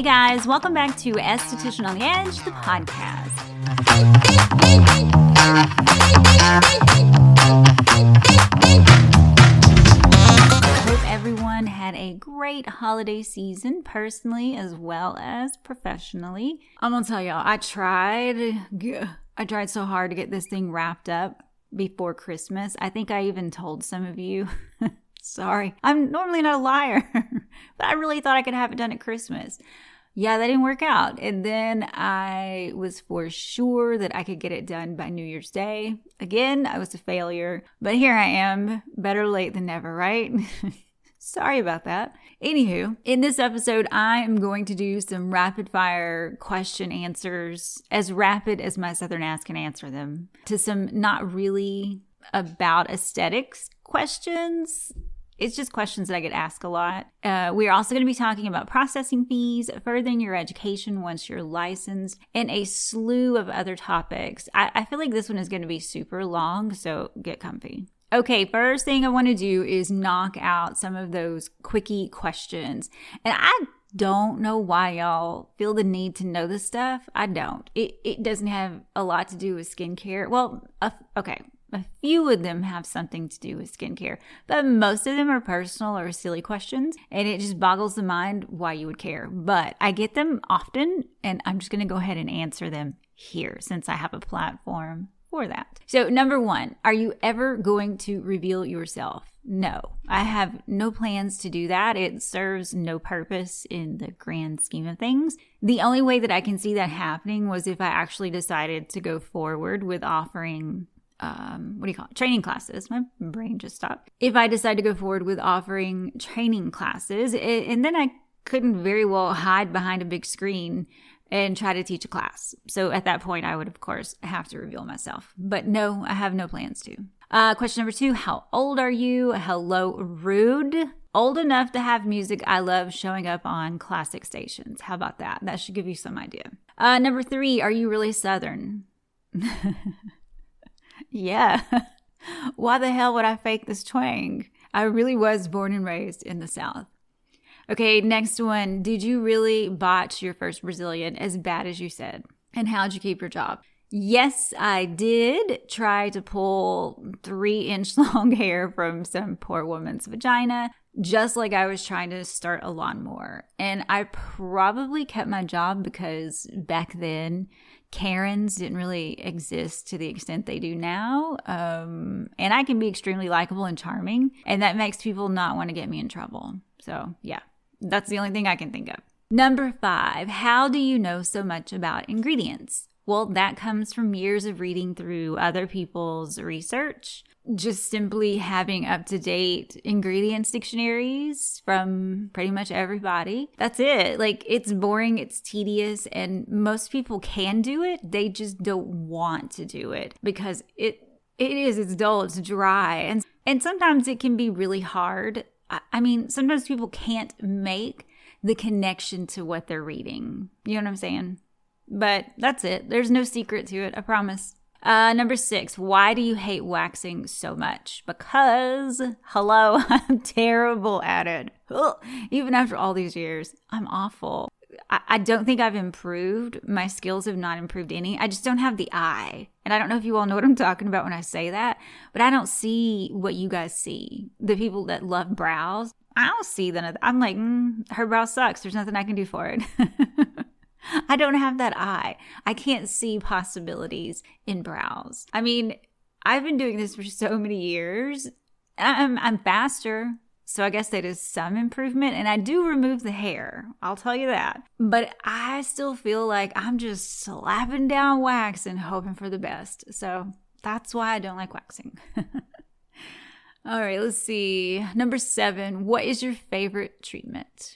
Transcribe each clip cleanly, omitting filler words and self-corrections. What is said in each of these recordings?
Hey guys, welcome back to Esthetician on the Edge, the podcast. I hope everyone had a great holiday season, personally as well as professionally. I'm gonna tell y'all, I tried so hard to get this thing wrapped up before Christmas. I think I even told some of you. Sorry, I'm normally not a liar, but I really thought I could have it done at Christmas. Yeah, that didn't work out. And then I was for sure that I could get it done by New Year's Day. Again, I was a failure, but here I am. Better late than never, right? Sorry about that. Anywho, in this episode, I am going to do some rapid fire question answers, as rapid as my Southern ass can answer them, to some not really about aesthetics questions. It's just questions that I get asked a lot. We're also going to be talking about processing fees, furthering your education once you're licensed, and a slew of other topics. I feel like this one is going to be super long, so get comfy. Okay, first thing I want to do is knock out some of those quickie questions. And I don't know why y'all feel the need to know this stuff. I don't. It doesn't have a lot to do with skincare. Well, okay. A few of them have something to do with skincare, but most of them are personal or silly questions, and it just boggles the mind why you would care. But I get them often, and I'm just going to go ahead and answer them here since I have a platform for that. So number one, are you ever going to reveal yourself? No, I have no plans to do that. It serves no purpose in the grand scheme of things. The only way that I can see that happening was if I actually decided to go forward with offering training classes. My brain just stopped. If I decide to go forward with offering training classes, and then I couldn't very well hide behind a big screen and try to teach a class. So at that point, I would, of course, have to reveal myself. But no, I have no plans to. Question number 2, how old are you? Hello, rude. Old enough to have music I love showing up on classic stations. How about that? That should give you some idea. Number 3, are you really Southern? Yeah. Why the hell would I fake this twang? I really was born and raised in the South. Okay, next one. Did you really botch your first Brazilian as bad as you said? And how'd you keep your job? Yes, I did try to pull 3-inch long hair from some poor woman's vagina, just like I was trying to start a lawnmower. And I probably kept my job because back then, Karens didn't really exist to the extent they do now. And I can be extremely likable and charming, and that makes people not want to get me in trouble. So yeah, that's the only thing I can think of. Number 5, how do you know so much about ingredients? Well, that comes from years of reading through other people's research, just simply having up-to-date ingredients dictionaries from pretty much everybody. That's it. Like, it's boring, it's tedious, and most people can do it. They just don't want to do it because it's dull, it's dry, and sometimes it can be really hard. I mean, sometimes people can't make the connection to what they're reading. You know what I'm saying? But that's it. There's no secret to it, I promise. Number 6, why do you hate waxing so much? Because, hello, I'm terrible at it. Ugh. Even after all these years, I'm awful. I don't think I've improved. My skills have not improved any. I just don't have the eye. And I don't know if you all know what I'm talking about when I say that, but I don't see what you guys see. The people that love brows, I don't see that. I'm like, her brow sucks. There's nothing I can do for it. I don't have that eye. I can't see possibilities in brows. I mean, I've been doing this for so many years. I'm faster, so I guess that is some improvement. And I do remove the hair, I'll tell you that. But I still feel like I'm just slapping down wax and hoping for the best. So that's why I don't like waxing. All right, let's see. Number 7, what is your favorite treatment?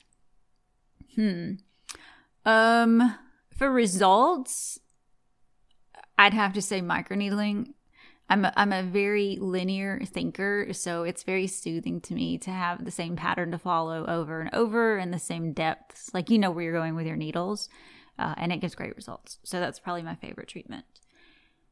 For results, I'd have to say microneedling. I'm a very linear thinker, so it's very soothing to me to have the same pattern to follow over and over and the same depths. Like, you know where you're going with your needles, and it gives great results. So that's probably my favorite treatment.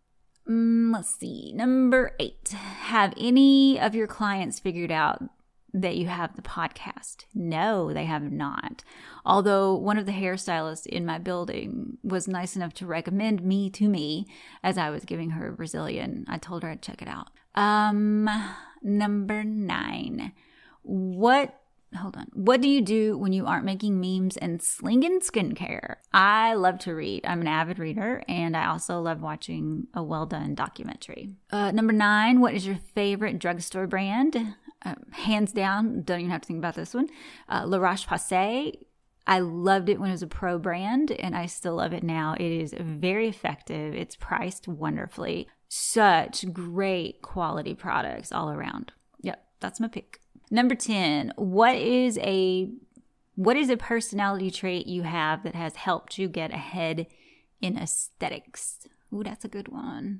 Let's see. Number 8. Have any of your clients figured out that you have the podcast. No, they have not. Although one of the hairstylists in my building was nice enough to recommend me to me as I was giving her a Brazilian. I told her I'd check it out. Number 9. What do you do when you aren't making memes and slinging skincare? I love to read. I'm an avid reader, and I also love watching a well-done documentary. Number 9, what is your favorite drugstore brand? Hands down, don't even have to think about this one. La Roche-Posay. I loved it when it was a pro brand, and I still love it now. It is very effective. It's priced wonderfully. Such great quality products all around. Yep, that's my pick. Number 10, what is a personality trait you have that has helped you get ahead in aesthetics? Ooh, that's a good one.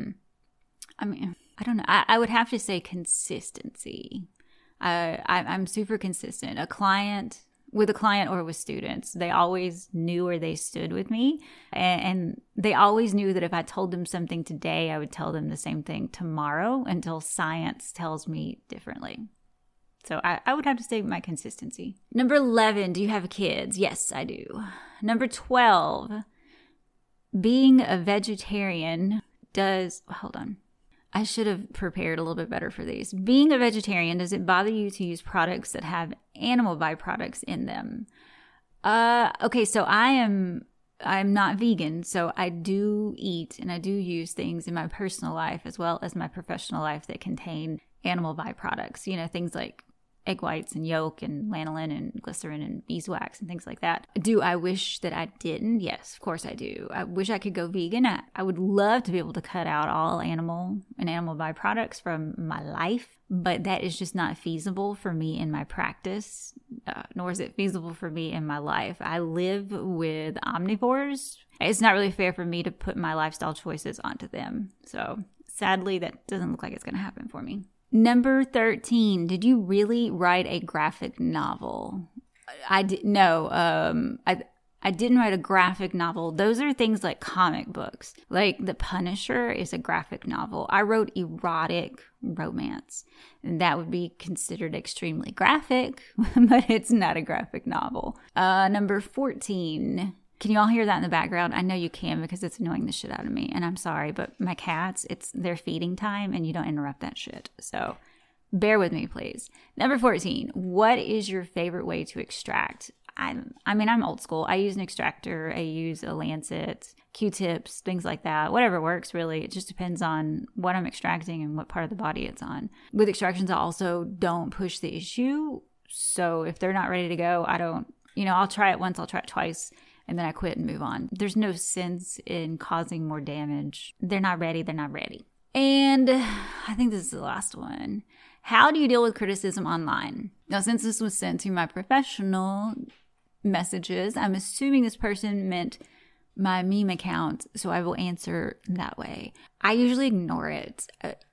I mean, I don't know. I would have to say consistency. I'm super consistent. With a client or with students, they always knew where they stood with me. And they always knew that if I told them something today, I would tell them the same thing tomorrow until science tells me differently. So I would have to say my consistency. Number 11, do you have kids? Yes, I do. Number 12, being a vegetarian hold on. I should have prepared a little bit better for these. Being a vegetarian, does it bother you to use products that have animal byproducts in them? Okay, so I'm not vegan, so I do eat and I do use things in my personal life as well as my professional life that contain animal byproducts. You know, things like egg whites and yolk and lanolin and glycerin and beeswax and things like that. Do I wish that I didn't? Yes, of course I do. I wish I could go vegan. I would love to be able to cut out all animal byproducts from my life, but that is just not feasible for me in my practice, nor is it feasible for me in my life. I live with omnivores. It's not really fair for me to put my lifestyle choices onto them. So sadly, that doesn't look like it's going to happen for me. Number 13, did you really write a graphic novel? I didn't write a graphic novel. Those are things like comic books. Like The Punisher is a graphic novel. I wrote erotic romance, and that would be considered extremely graphic, but it's not a graphic novel. Number 14. Can you all hear that in the background? I know you can because it's annoying the shit out of me. And I'm sorry, but my cats, it's their feeding time and you don't interrupt that shit. So bear with me, please. Number 14, what is your favorite way to extract? I'm old school. I use an extractor. I use a lancet, Q-tips, things like that. Whatever works, really. It just depends on what I'm extracting and what part of the body it's on. With extractions, I also don't push the issue. So if they're not ready to go, I'll try it once, I'll try it twice, and then I quit and move on. There's no sense in causing more damage. They're not ready. And I think this is the last one. How do you deal with criticism online? Now, since this was sent to my professional messages, I'm assuming this person meant my meme account, so I will answer that way. I usually ignore it.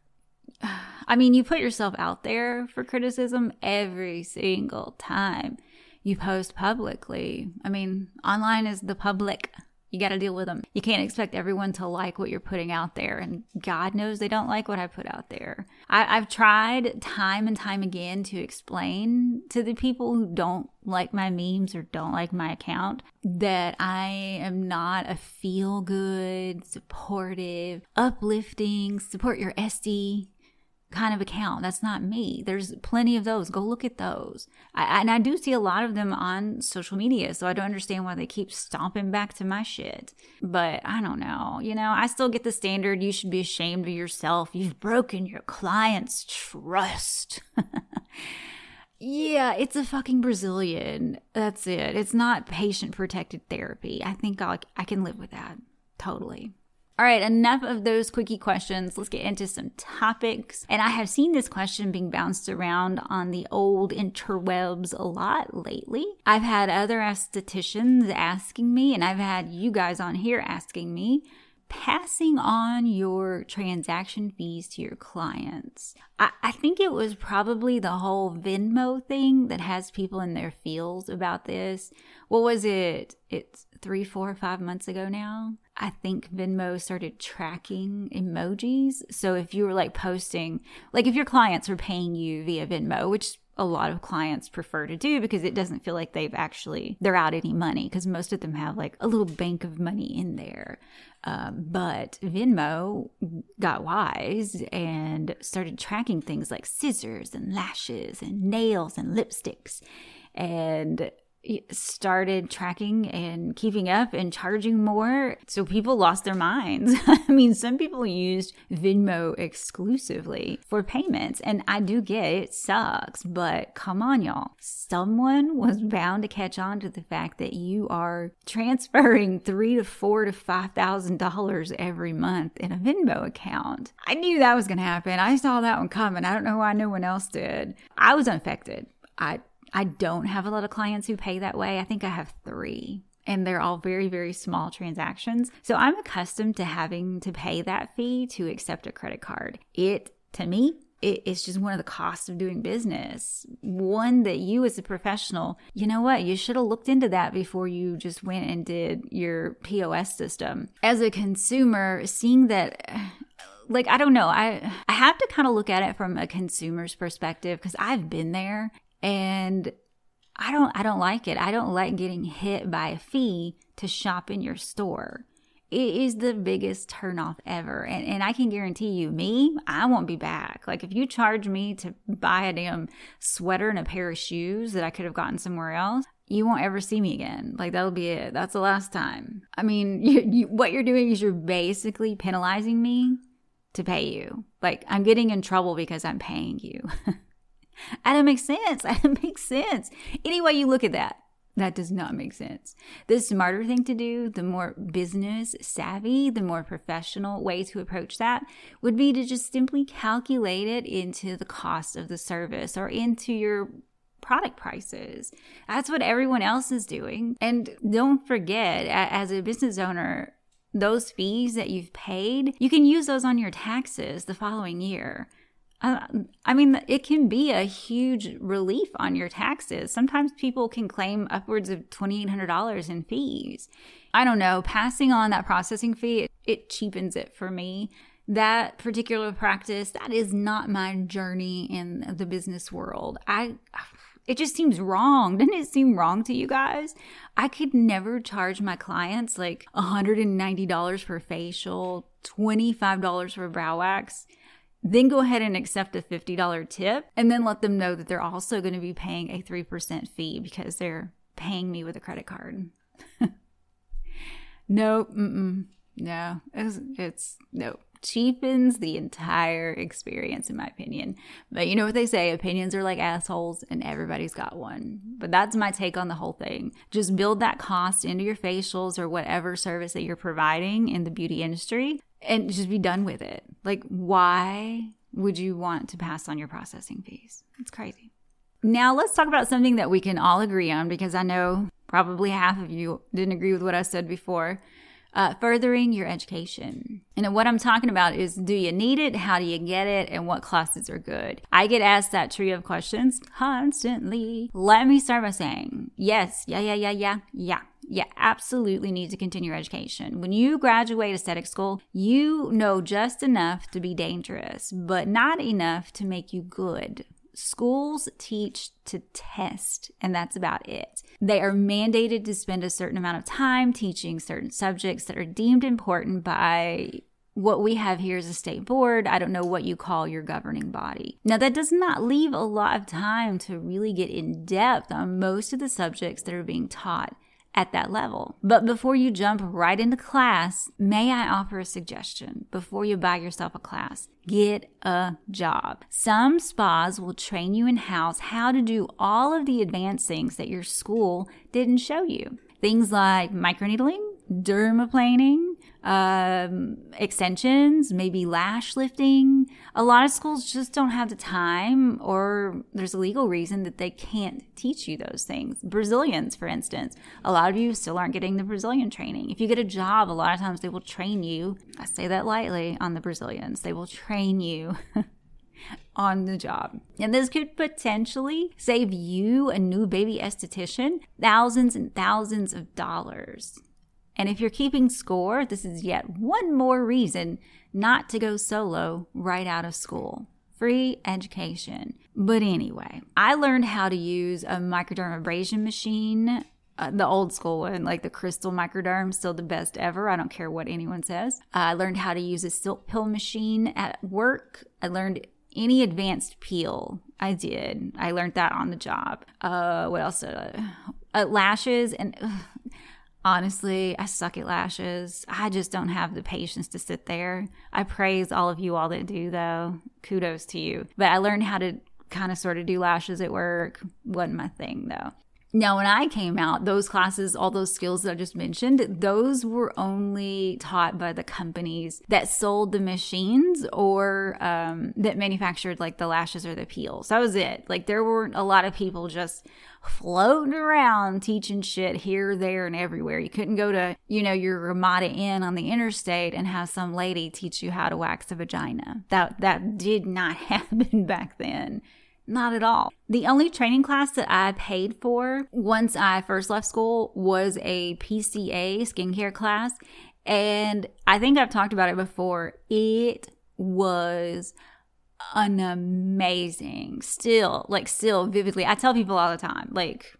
You put yourself out there for criticism every single time you post publicly. Online is the public. You got to deal with them. You can't expect everyone to like what you're putting out there. And God knows they don't like what I put out there. I've tried time and time again to explain to the people who don't like my memes or don't like my account that I am not a feel-good, supportive, uplifting, support your SD kind of account. That's not me. There's plenty of those. Go look at those. I do see a lot of them on social media, so I don't understand why they keep stomping back to my shit. But I don't know. I still get the standard, you should be ashamed of yourself. You've broken your client's trust. Yeah, it's a fucking Brazilian. That's it. It's not patient-protected therapy. I think I can live with that. Totally. All right, enough of those quickie questions. Let's get into some topics. And I have seen this question being bounced around on the old interwebs a lot lately. I've had other estheticians asking me, and I've had you guys on here asking me, passing on your transaction fees to your clients. I think it was probably the whole Venmo thing that has people in their feels about this. What was it? It's 3, 4, 5 months ago now. I think Venmo started tracking emojis. So if you were posting, if your clients were paying you via Venmo, which a lot of clients prefer to do because it doesn't feel like they're out any money, because most of them have like a little bank of money in there. But Venmo got wise and started tracking things like scissors and lashes and nails and lipsticks, and started tracking and keeping up and charging more. So people lost their minds. I mean, some people used Venmo exclusively for payments, and I do get it sucks, but come on, y'all. Someone was bound to catch on to the fact that you are transferring $3,000 to $4,000 to $5,000 every month in a Venmo account. I knew that was going to happen. I saw that one coming. I don't know why no one else did. I was unaffected. I don't have a lot of clients who pay that way. I think I have 3, and they're all very, very small transactions. So I'm accustomed to having to pay that fee to accept a credit card. To me, it's just one of the costs of doing business. One that you as a professional, you know what? You should have looked into that before you just went and did your POS system. As a consumer, seeing that, like, I don't know. I have to kind of look at it from a consumer's perspective, because I've been there. And I don't like it. I don't like getting hit by a fee to shop in your store. It is the biggest turnoff ever. And I can guarantee you, I won't be back. Like, if you charge me to buy a damn sweater and a pair of shoes that I could have gotten somewhere else, you won't ever see me again. Like, that'll be it. That's the last time. I mean, what you're doing is you're basically penalizing me to pay you. Like, I'm getting in trouble because I'm paying you. That don't make sense. That doesn't make sense. Any way you look at that, that does not make sense. The smarter thing to do, the more business savvy, the more professional way to approach that would be to just simply calculate it into the cost of the service or into your product prices. That's what everyone else is doing. And don't forget, as a business owner, those fees that you've paid, you can use those on your taxes the following year. I mean, it can be a huge relief on your taxes. Sometimes people can claim upwards of $2,800 in fees. I don't know, passing on that processing fee, it cheapens it for me. That particular practice, that is not my journey in the business world. It just seems wrong. Doesn't it seem wrong to you guys? I could never charge my clients like $190 for facial, $25 for brow wax, then go ahead and accept a $50 tip, and then let them know that they're also going to be paying a 3% fee because they're paying me with a credit card. Nope. No. It's nope. Cheapens the entire experience, in my opinion. But you know what they say, opinions are like assholes, and everybody's got one. But that's my take on the whole thing. Just build that cost into your facials or whatever service that you're providing in the beauty industry, and just be done with it. Like, why would you want to pass on your processing fees? It's crazy. Now let's talk about something that we can all agree on, because I know probably half of you didn't agree with what I said before. Furthering your education. And what I'm talking about is, do you need it? How do you get it? And what classes are good? I get asked that trio of questions constantly. Let me start by saying, yes, yeah, absolutely need to continue your education. When you graduate aesthetic school, you know just enough to be dangerous, but not enough to make you good. Schools teach to test, and that's about it. They are mandated to spend a certain amount of time teaching certain subjects that are deemed important by what we have here is a state board. I don't know what you call your governing body. Now, that does not leave a lot of time to really get in depth on most of the subjects that are being taught at that level. But before you jump right into class, may I offer a suggestion before you buy yourself a class? Get a job. Some spas will train you in-house how to do all of the advanced things that your school didn't show you. Things like microneedling, dermaplaning, extensions, maybe lash lifting. A lot of schools just don't have the time, or there's a legal reason that they can't teach you those things. Brazilians, for instance, a lot of you still aren't getting the Brazilian training. If you get a job, a lot of times they will train you, I say that lightly, on the Brazilians. They will train you on the job. And this could potentially save you, a new baby esthetician, thousands and thousands of dollars. And if you're keeping score, this is yet one more reason not to go solo right out of school. Free education. But anyway, I learned how to use a microdermabrasion machine, the old school one, like the Crystal Microderm, still the best ever. I don't care what anyone says. I learned how to use a silk peel machine at work. I learned any advanced peel. I did. I learned that on the job. What else? Lashes. And honestly, I suck at lashes. I just don't have the patience to sit there. I praise all of you all that do, though. Kudos to you. But I learned how to kind of sort of do lashes at work. Wasn't my thing, though. Now, when I came out, those classes, all those skills that I just mentioned, those were only taught by the companies that sold the machines or that manufactured like the lashes or the peels. That was it. Like there weren't a lot of people just floating around teaching shit here, there, and everywhere. You couldn't go to, your Ramada Inn on the interstate and have some lady teach you how to wax a vagina. That did not happen back then. Not at all. The only training class that I paid for once I first left school was a PCA skincare class. And I think I've talked about it before. It was an amazing, still vividly. I tell people all the time,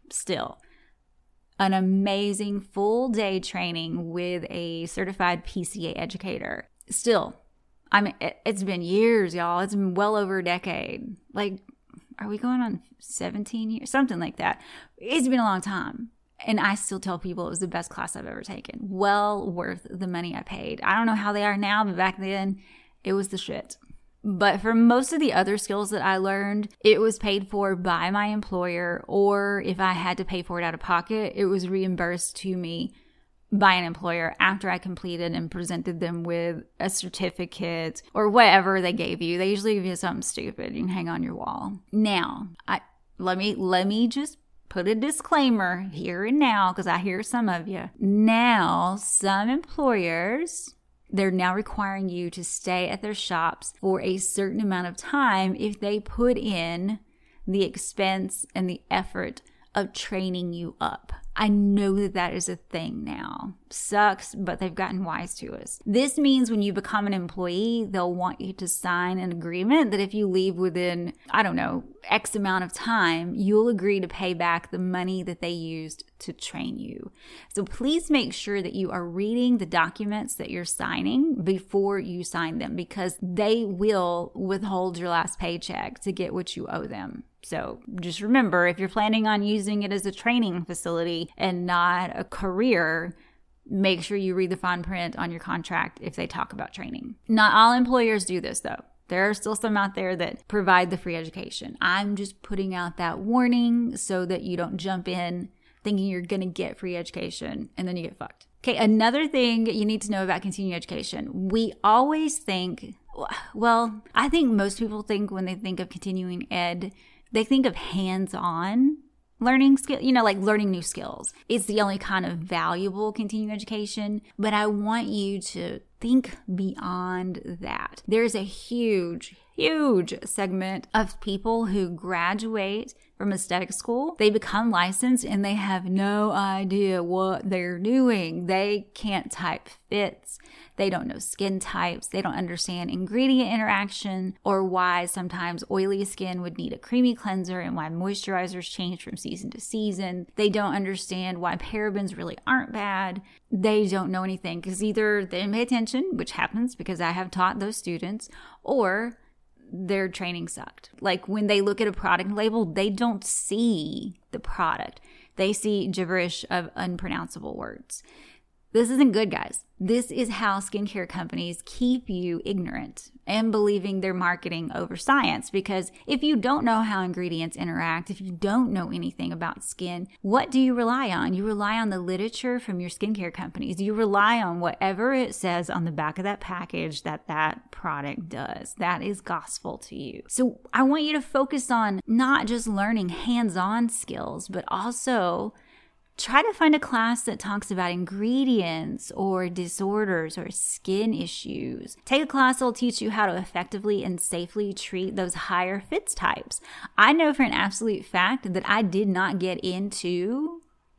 an amazing full day training with a certified PCA educator. Still, it's been years, y'all. It's been well over a decade. Are we going on 17 years? Something like that. It's been a long time. And I still tell people it was the best class I've ever taken. Well worth the money I paid. I don't know how they are now, but back then it was the shit. But for most of the other skills that I learned, it was paid for by my employer, or if I had to pay for it out of pocket, it was reimbursed to me by an employer after I completed and presented them with a certificate or whatever they gave you. They usually give you something stupid you can hang on your wall. Now, let me just put a disclaimer here and now, because I hear some of you. Now, some employers, they're now requiring you to stay at their shops for a certain amount of time if they put in the expense and the effort of training you up. I know that is a thing now. Sucks, but they've gotten wise to us. This means when you become an employee, they'll want you to sign an agreement that if you leave within, X amount of time, you'll agree to pay back the money that they used to train you. So please make sure that you are reading the documents that you're signing before you sign them, because they will withhold your last paycheck to get what you owe them. So just remember, if you're planning on using it as a training facility and not a career, make sure you read the fine print on your contract if they talk about training. Not all employers do this, though. There are still some out there that provide the free education. I'm just putting out that warning so that you don't jump in thinking you're going to get free education and then you get fucked. Okay, another thing you need to know about continuing education. We always think, I think most people think when they think of continuing ed, they think of hands-on learning skill, like learning new skills. It's the only kind of valuable continuing education, but I want you to think beyond that. There's a huge segment of people who graduate from aesthetic school. They become licensed and they have no idea what they're doing. They can't type fits. They don't know skin types. They don't understand ingredient interaction or why sometimes oily skin would need a creamy cleanser and why moisturizers change from season to season. They don't understand why parabens really aren't bad. They don't know anything because either they didn't pay attention, which happens because I have taught those students, or their training sucked. Like when they look at a product label, they don't see the product. They see gibberish of unpronounceable words. This isn't good, guys. This is how skincare companies keep you ignorant and believing they're marketing over science. Because if you don't know how ingredients interact, if you don't know anything about skin, what do you rely on? You rely on the literature from your skincare companies. You rely on whatever it says on the back of that package that product does. That is gospel to you. So I want you to focus on not just learning hands-on skills, but also try to find a class that talks about ingredients or disorders or skin issues. Take a class that will teach you how to effectively and safely treat those higher fits types. I know for an absolute fact that I did not get into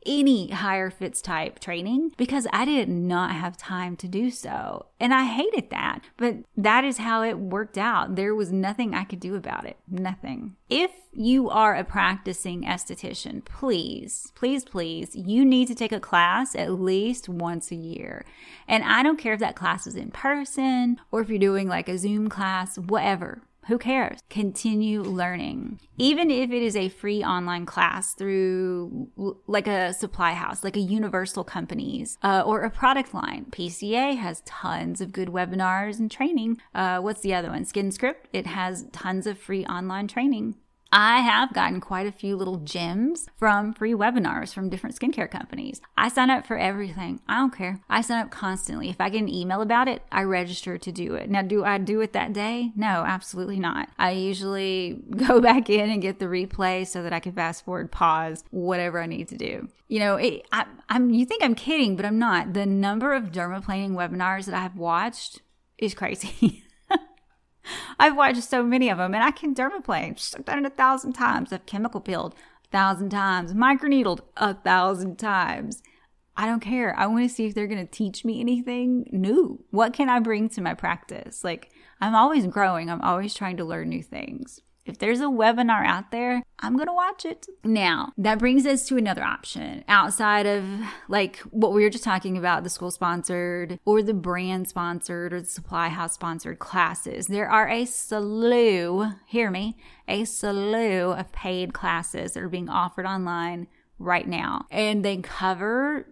any higher fits type training because I did not have time to do so. And I hated that. But that is how it worked out. There was nothing I could do about it. Nothing. If you are a practicing esthetician, please, please, please, you need to take a class at least once a year. And I don't care if that class is in person or if you're doing like a Zoom class, whatever. Who cares? Continue learning. Even if it is a free online class through like a supply house, like a Universal Companies or a product line. PCA has tons of good webinars and training. What's the other one? SkinScript. It has tons of free online training. I have gotten quite a few little gems from free webinars from different skincare companies. I sign up for everything. I don't care. I sign up constantly. If I get an email about it, I register to do it. Now, do I do it that day? No, absolutely not. I usually go back in and get the replay so that I can fast forward, pause, whatever I need to do. You know, you think I'm kidding, but I'm not. The number of dermaplaning webinars that I have watched is crazy. I've watched so many of them, and I can dermaplane. I've done it 1,000 times. I've chemical peeled 1,000 times, microneedled 1,000 times. I don't care. I want to see if they're going to teach me anything new. What can I bring to my practice? Like, I'm always growing. I'm always trying to learn new things. If there's a webinar out there, I'm going to watch it. Now, that brings us to another option outside of like what we were just talking about, the school sponsored or the brand sponsored or the supply house sponsored classes. There are a slew, hear me, a slew of paid classes that are being offered online right now. And they cover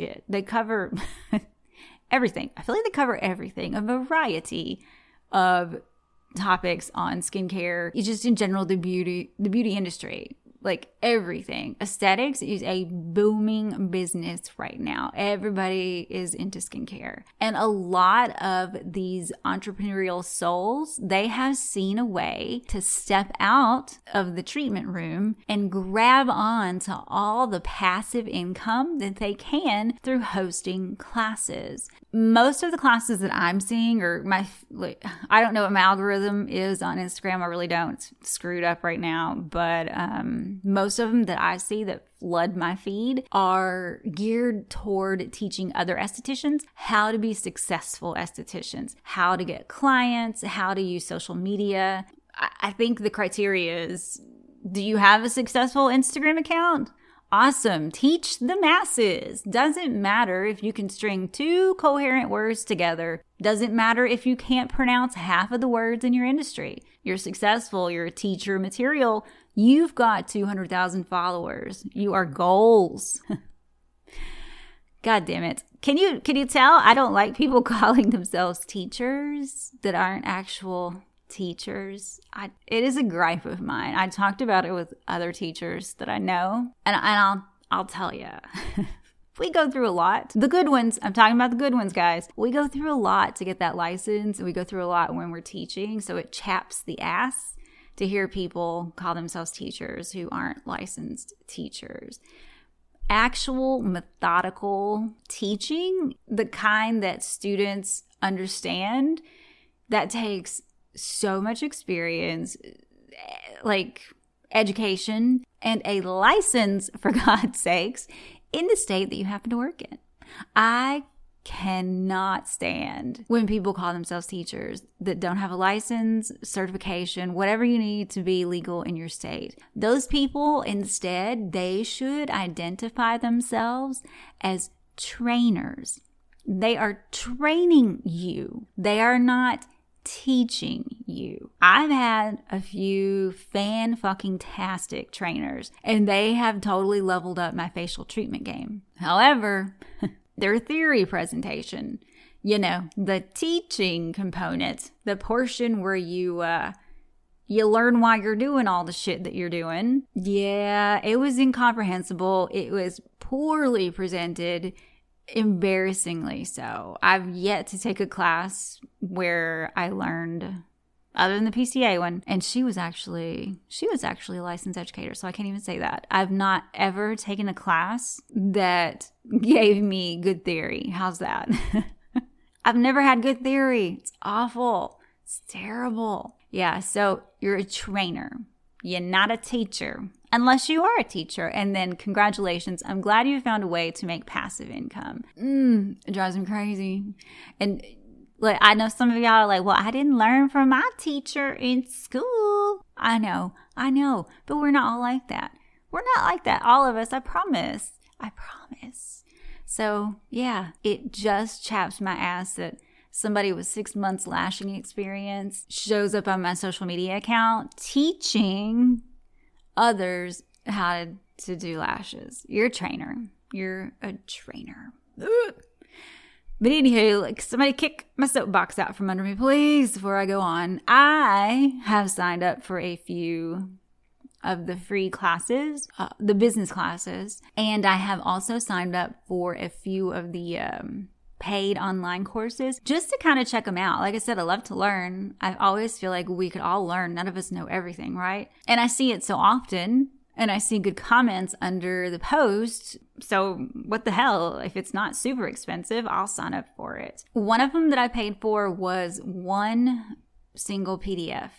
everything. I feel like they cover everything, a variety of topics on skincare, just in general, the beauty industry, like everything. Aesthetics is a booming business right now. Everybody is into skincare. And a lot of these entrepreneurial souls, they have seen a way to step out of the treatment room and grab on to all the passive income that they can through hosting classes. Most of the classes that I'm seeing I don't know what my algorithm is on Instagram. I really don't. It's screwed up right now. But most of them that I see that flood my feed are geared toward teaching other estheticians how to be successful estheticians, how to get clients, how to use social media. I think the criteria is, do you have a successful Instagram account? Awesome. Teach the masses. Doesn't matter if you can string 2 coherent words together. Doesn't matter if you can't pronounce half of the words in your industry. You're successful. You're a teacher material. You've got 200,000 followers. You are goals. God damn it. Can you tell I don't like people calling themselves teachers that aren't actual teachers? It is a gripe of mine. I talked about it with other teachers that I know, and I'll tell you. We go through a lot. The good ones, I'm talking about the good ones, guys. We go through a lot to get that license, and we go through a lot when we're teaching, so it chaps the ass to hear people call themselves teachers who aren't licensed teachers. Actual methodical teaching, the kind that students understand, that takes so much experience, like education, and a license, for God's sakes, in the state that you happen to work in. I cannot stand when people call themselves teachers that don't have a license, certification, whatever you need to be legal in your state. Those people, instead, they should identify themselves as trainers. They are training you. They are not teaching you. I've had a few fan-fucking-tastic trainers, and they have totally leveled up my facial treatment game. However, their theory presentation, the teaching component, the portion where you learn why you're doing all the shit that you're doing, yeah, it was incomprehensible. It was poorly presented. Embarrassingly so. I've yet to take a class where I learned, other than the PCA one, and she was actually a licensed educator, so I can't even say that. I've not ever taken a class that gave me good theory. How's that? I've never had good theory. It's awful. It's terrible. Yeah, so you're a trainer. You're not a teacher. unless you are a teacher. And then congratulations, I'm glad you found a way to make passive income. It drives me crazy. And like, I know some of y'all are like, well, I didn't learn from my teacher in school. I know, but we're not all like that. We're not like that, all of us, I promise. So yeah, it just chaps my ass that somebody with 6 months lashing experience shows up on my social media account teaching others how to do lashes. You're a trainer. Ugh. But anywho, like, somebody kick my soapbox out from under me, please, before I go on. I have signed up for a few of the free classes, the business classes, and I have also signed up for a few of the paid online courses just to kind of check them out. Like I said, I love to learn. I always feel like we could all learn. None of us know everything, right? And I see it so often. And I see good comments under the post. So what the hell? If it's not super expensive, I'll sign up for it. One of them that I paid for was one single PDF.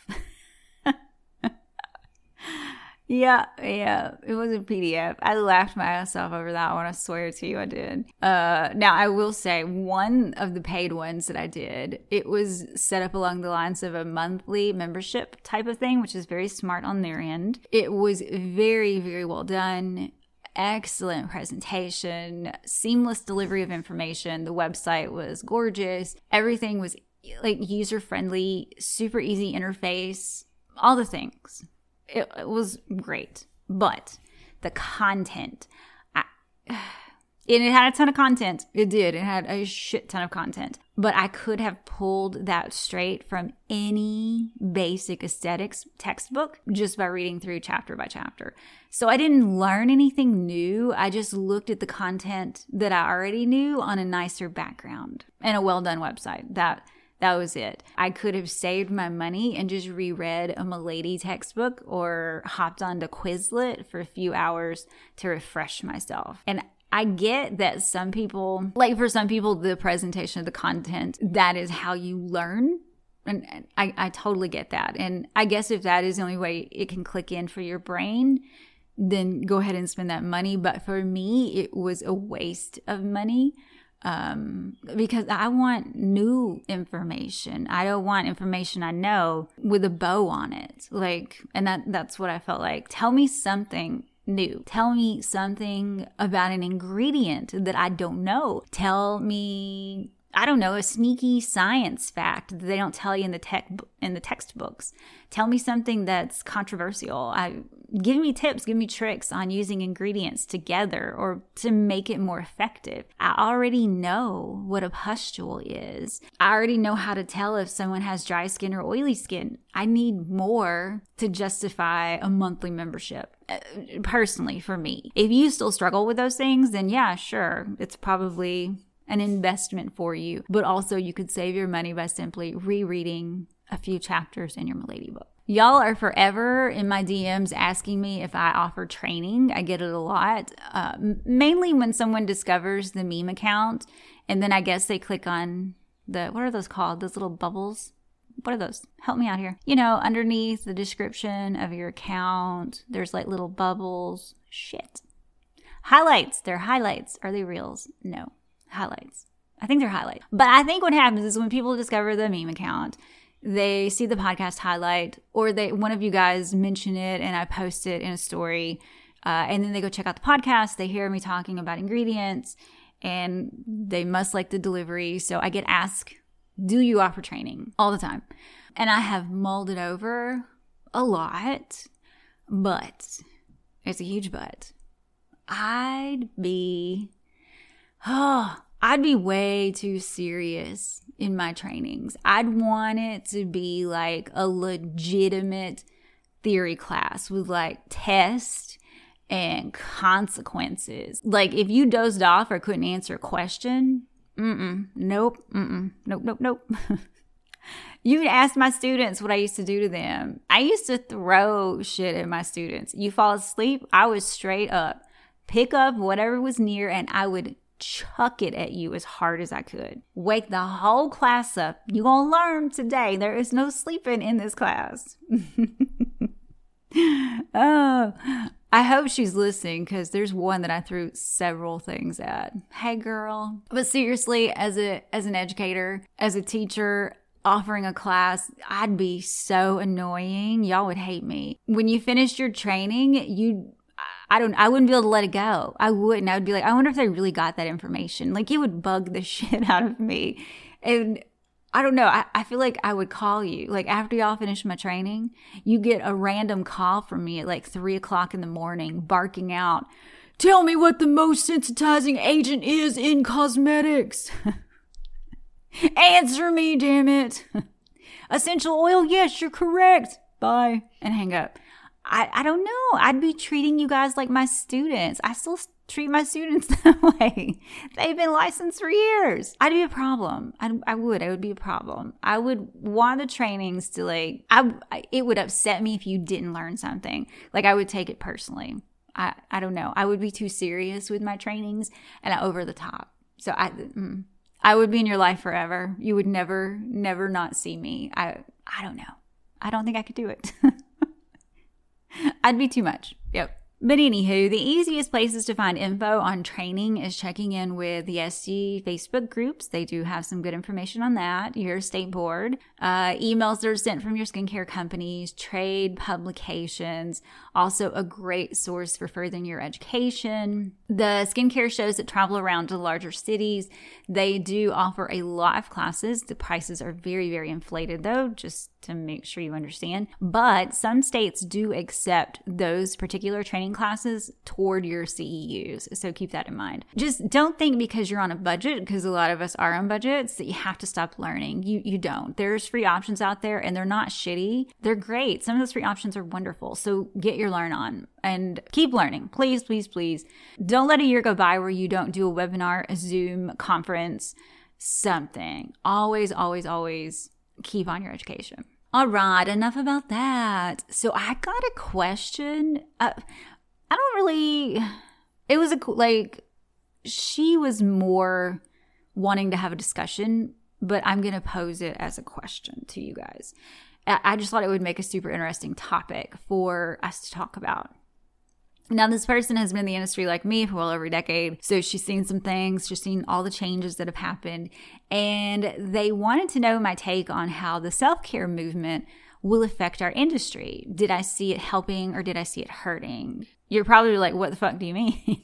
Yeah, it was a PDF. I laughed my ass off over that one. I swear to you, I did. Now, I will say one of the paid ones that I did, it was set up along the lines of a monthly membership type of thing, which is very smart on their end. It was very, very well done. Excellent presentation, seamless delivery of information. The website was gorgeous. Everything was like user-friendly, super easy interface, all the things. It was great, but the content, it had a ton of content. It did. It had a shit ton of content, but I could have pulled that straight from any basic aesthetics textbook just by reading through chapter by chapter. So I didn't learn anything new. I just looked at the content that I already knew on a nicer background and a well-done website. That was it. I could have saved my money and just reread a Milady textbook or hopped onto Quizlet for a few hours to refresh myself. And I get that some people, like for some people, the presentation of the content, that is how you learn. And I totally get that. And I guess if that is the only way it can click in for your brain, then go ahead and spend that money. But for me, it was a waste of money. Because I want new information. I don't want information I know with a bow on it. Like, and that's what I felt like. Tell me something new. Tell me something about an ingredient that I don't know. Tell me, I don't know, a sneaky science fact that they don't tell you in the textbooks. Tell me something that's controversial. Give me tips, give me tricks on using ingredients together or to make it more effective. I already know what a pustule is. I already know how to tell if someone has dry skin or oily skin. I need more to justify a monthly membership, personally, for me. If you still struggle with those things, then yeah, sure, it's probably an investment for you. But also you could save your money by simply rereading a few chapters in your Milady book. Y'all are forever in my DMs asking me if I offer training. I get it a lot, mainly when someone discovers the meme account, and then I guess they click on what are those called? Those little bubbles? What are those? Help me out here. You know, underneath the description of your account, there's like little bubbles. Shit. Highlights. They're highlights. Are they reels? No. Highlights. I think they're highlights. But I think what happens is when people discover the meme account, they see the podcast highlight, or one of you guys mention it and I post it in a story, and then they go check out the podcast. They hear me talking about ingredients and they must like the delivery. So I get asked, do you offer training? All the time. And I have mulled it over a lot, but it's a huge but. I'd be way too serious in my trainings. I'd want it to be like a legitimate theory class with like tests and consequences. Like if you dozed off or couldn't answer a question, nope. You can ask my students what I used to do to them. I used to throw shit at my students. You fall asleep, I would straight up pick up whatever was near and I would chuck it at you as hard as I could. Wake the whole class up. You gonna learn today. There is no sleeping in this class. Oh, I hope she's listening because there's one that I threw several things at. Hey, girl. But seriously, as an educator, as a teacher, offering a class, I'd be so annoying. Y'all would hate me. When you finished your training, I wouldn't be able to let it go. I wouldn't. I would be like, I wonder if they really got that information. Like, it would bug the shit out of me. And I don't know. I feel like I would call you. Like, after y'all finish my training, you get a random call from me at like 3 o'clock in the morning, barking out, tell me what the most sensitizing agent is in cosmetics. Answer me, damn it. Essential oil, yes, you're correct. Bye. And hang up. I don't know. I'd be treating you guys like my students. I still treat my students that way. They've been licensed for years. I'd be a problem. I would be a problem. I would want the trainings to it would upset me if you didn't learn something. Like, I would take it personally. I don't know. I would be too serious with my trainings and over the top. So I would be in your life forever. You would never not see me. I don't know. I don't think I could do it. I'd be too much. Yep. But anywho, the easiest places to find info on training is checking in with the SG Facebook groups. They do have some good information on that. Your state board, emails that are sent from your skincare companies, trade publications, also a great source for furthering your education. The skincare shows that travel around to larger cities, they do offer a lot of classes. The prices are very, very inflated though, just to make sure you understand. But some states do accept those particular training classes toward your CEUs. So keep that in mind. Just don't think because you're on a budget, because a lot of us are on budgets, that you have to stop learning. You don't. There's free options out there and they're not shitty. They're great. Some of those free options are wonderful. So get your learn on and keep learning. Please, please, please. Don't let a year go by where you don't do a webinar, a Zoom conference, something. Always, always, always keep on your education. All right, enough about that. So I got a question. She was more wanting to have a discussion, but I'm going to pose it as a question to you guys. I just thought it would make a super interesting topic for us to talk about. Now, this person has been in the industry like me for well over a decade, so she's seen some things, she's seen all the changes that have happened, and they wanted to know my take on how the self-care movement will affect our industry. Did I see it helping or did I see it hurting? You're probably like, what the fuck do you mean?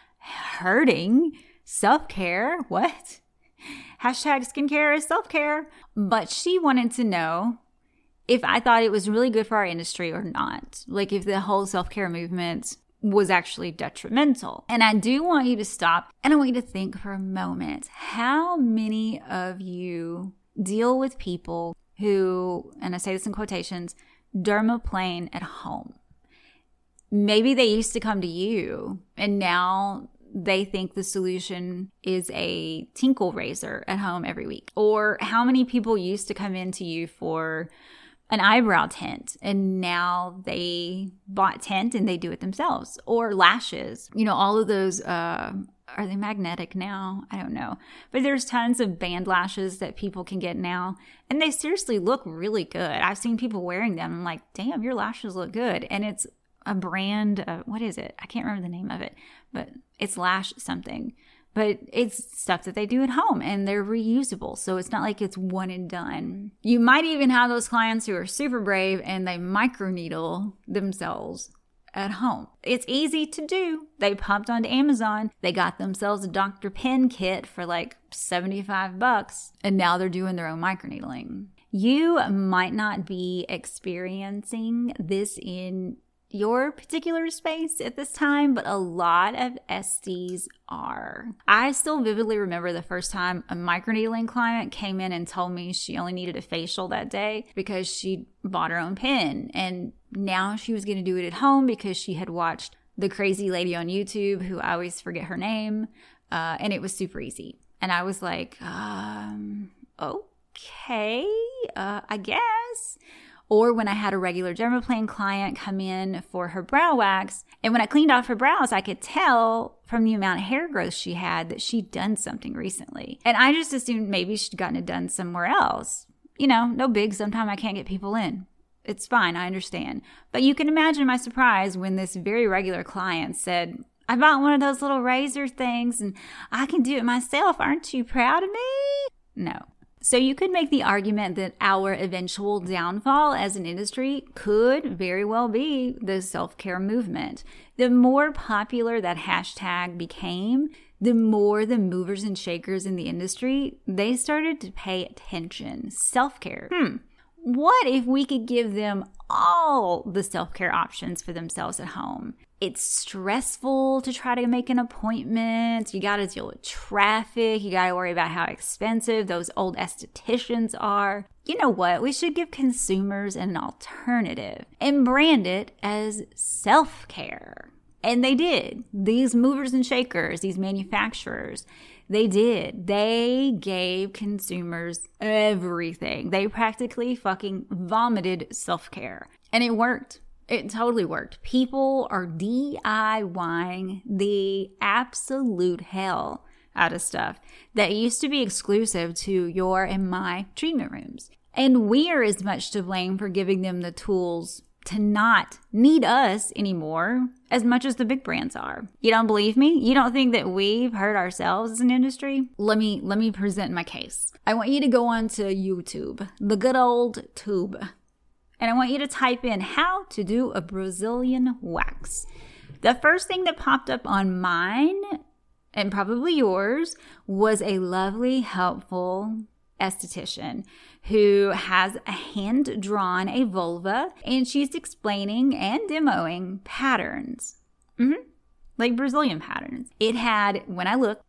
Hurting? Self-care? What? Hashtag skincare is self-care. But she wanted to know if I thought it was really good for our industry or not. Like, if the whole self-care movement was actually detrimental. And I do want you to stop and I want you to think for a moment. How many of you deal with people who, and I say this in quotations, dermaplane at home? Maybe they used to come to you and now they think the solution is a tinkle razor at home every week. Or how many people used to come into you for an eyebrow tint and now they bought tint and they do it themselves? Or lashes, all of those, are they magnetic now? I don't know. But there's tons of band lashes that people can get now and they seriously look really good. I've seen people wearing them. I'm like, damn, your lashes look good. And it's a brand, what is it? I can't remember the name of it, but it's Lash something. But it's stuff that they do at home and they're reusable. So it's not like it's one and done. You might even have those clients who are super brave and they microneedle themselves at home. It's easy to do. They popped onto Amazon. They got themselves a Dr. Pen kit for like $75 and now they're doing their own microneedling. You might not be experiencing this in your particular space at this time, but a lot of SDs are. I still vividly remember the first time a microneedling client came in and told me she only needed a facial that day because she bought her own pen. And now she was going to do it at home because she had watched the crazy lady on YouTube who I always forget her name. And it was super easy. And I was like, okay, I guess. Or when I had a regular dermaplane client come in for her brow wax, and when I cleaned off her brows, I could tell from the amount of hair growth she had that she'd done something recently. And I just assumed maybe she'd gotten it done somewhere else. No big, sometimes I can't get people in. It's fine, I understand. But you can imagine my surprise when this very regular client said, I bought one of those little razor things and I can do it myself. Aren't you proud of me? No. So you could make the argument that our eventual downfall as an industry could very well be the self-care movement. The more popular that hashtag became, the more the movers and shakers in the industry, they started to pay attention. Self-care. What if we could give them all the self-care options for themselves at home? It's stressful to try to make an appointment. You got to deal with traffic. You got to worry about how expensive those old estheticians are. You know what? We should give consumers an alternative and brand it as self-care. And they did. These movers and shakers, these manufacturers, they did. They gave consumers everything. They practically fucking vomited self-care. And it worked. It totally worked. People are DIYing the absolute hell out of stuff that used to be exclusive to your and my treatment rooms. And we are as much to blame for giving them the tools to not need us anymore as much as the big brands are. You don't believe me? You don't think that we've hurt ourselves as an industry? Let me present my case. I want you to go onto YouTube, the good old tube. And I want you to type in how to do a Brazilian wax. The first thing that popped up on mine, and probably yours, was a lovely, helpful esthetician who has a hand-drawn a vulva, and she's explaining and demoing patterns. Like Brazilian patterns. It had, when I looked,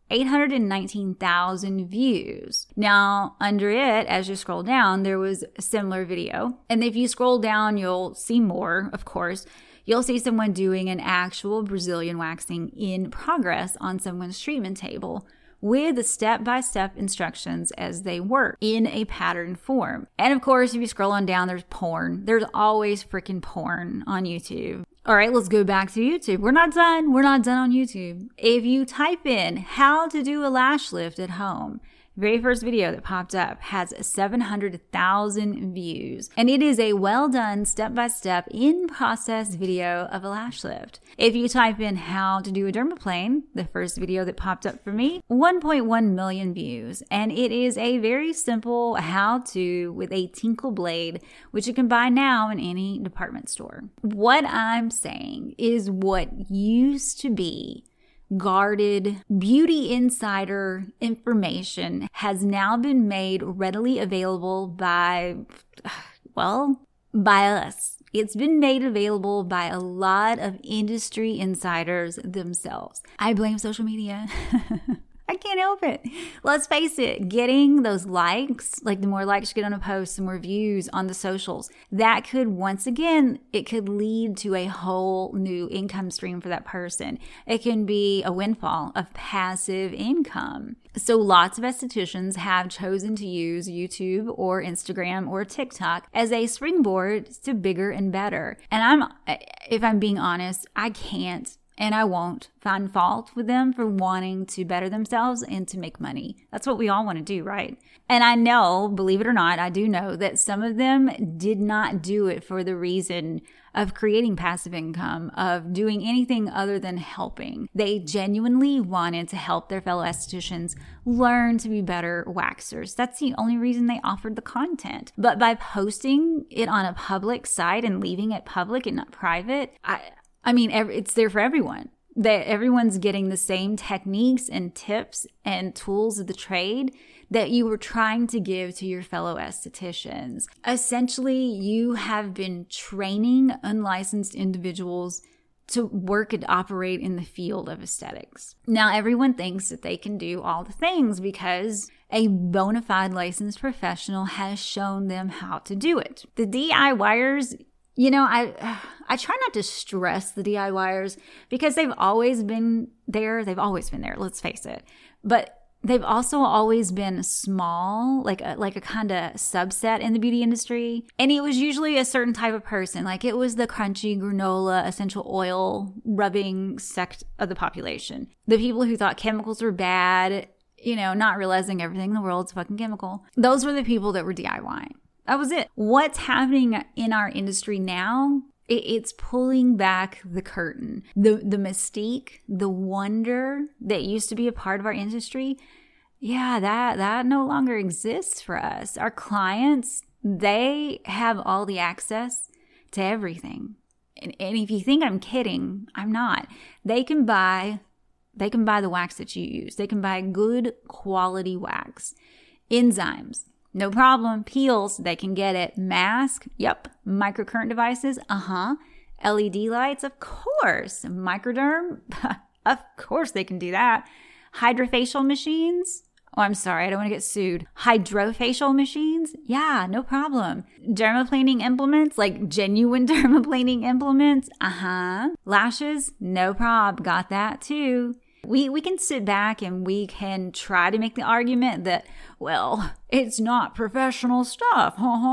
819,000 views. Now, under it, as you scroll down, there was a similar video. And if you scroll down, you'll see more, of course. You'll see someone doing an actual Brazilian waxing in progress on someone's treatment table with the step-by-step instructions as they work in a pattern form. And of course, if you scroll on down, there's porn. There's always freaking porn on YouTube. All right, let's go back to YouTube. We're not done. We're not done on YouTube. If you type in how to do a lash lift at home, very first video that popped up has 700,000 views. And it is a well done step-by-step in-process video of a lash lift. If you type in how to do a dermaplane, the first video that popped up for me, 1.1 million views. And it is a very simple how-to with a tinkle blade, which you can buy now in any department store. What I'm saying is what used to be guarded beauty insider information has now been made readily available by us. It's been made available by a lot of industry insiders themselves. I blame social media. I can't help it. Let's face it, getting those likes, like the more likes you get on a post, the more views on the socials, that could, once again, it could lead to a whole new income stream for that person. It can be a windfall of passive income. So lots of estheticians have chosen to use YouTube or Instagram or TikTok as a springboard to bigger and better. And if I'm being honest, I can't and I won't find fault with them for wanting to better themselves and to make money. That's what we all want to do, right? And I know, believe it or not, I do know that some of them did not do it for the reason of creating passive income, of doing anything other than helping. They genuinely wanted to help their fellow estheticians learn to be better waxers. That's the only reason they offered the content. But by posting it on a public site and leaving it public and not private, I mean, it's there for everyone. That everyone's getting the same techniques and tips and tools of the trade that you were trying to give to your fellow estheticians. Essentially, you have been training unlicensed individuals to work and operate in the field of aesthetics. Now, everyone thinks that they can do all the things because a bona fide licensed professional has shown them how to do it. The DIYers, you know, I try not to stress the DIYers because they've always been there. They've always been there, let's face it. But they've also always been small, like a kind of subset in the beauty industry. And it was usually a certain type of person. Like it was the crunchy granola, essential oil rubbing sect of the population. The people who thought chemicals were bad, you know, not realizing everything in the world's fucking chemical. Those were the people that were DIYing. That was it. What's happening in our industry now? It's pulling back the curtain. The mystique, the wonder that used to be a part of our industry, yeah, that no longer exists for us. Our clients, they have all the access to everything. And if you think I'm kidding, I'm not. They can buy the wax that you use. They can buy good quality wax. Enzymes, no problem. Peels, they can get it. Mask, yep. Microcurrent devices, LED lights, of course. Microderm, of course they can do that. Hydrofacial machines, oh, I'm sorry, I don't want to get sued. Hydrofacial machines, yeah, no problem. Dermaplaning implements, like genuine dermaplaning implements, Lashes, no prob, got that too. We can sit back and we can try to make the argument that, well, it's not professional stuff,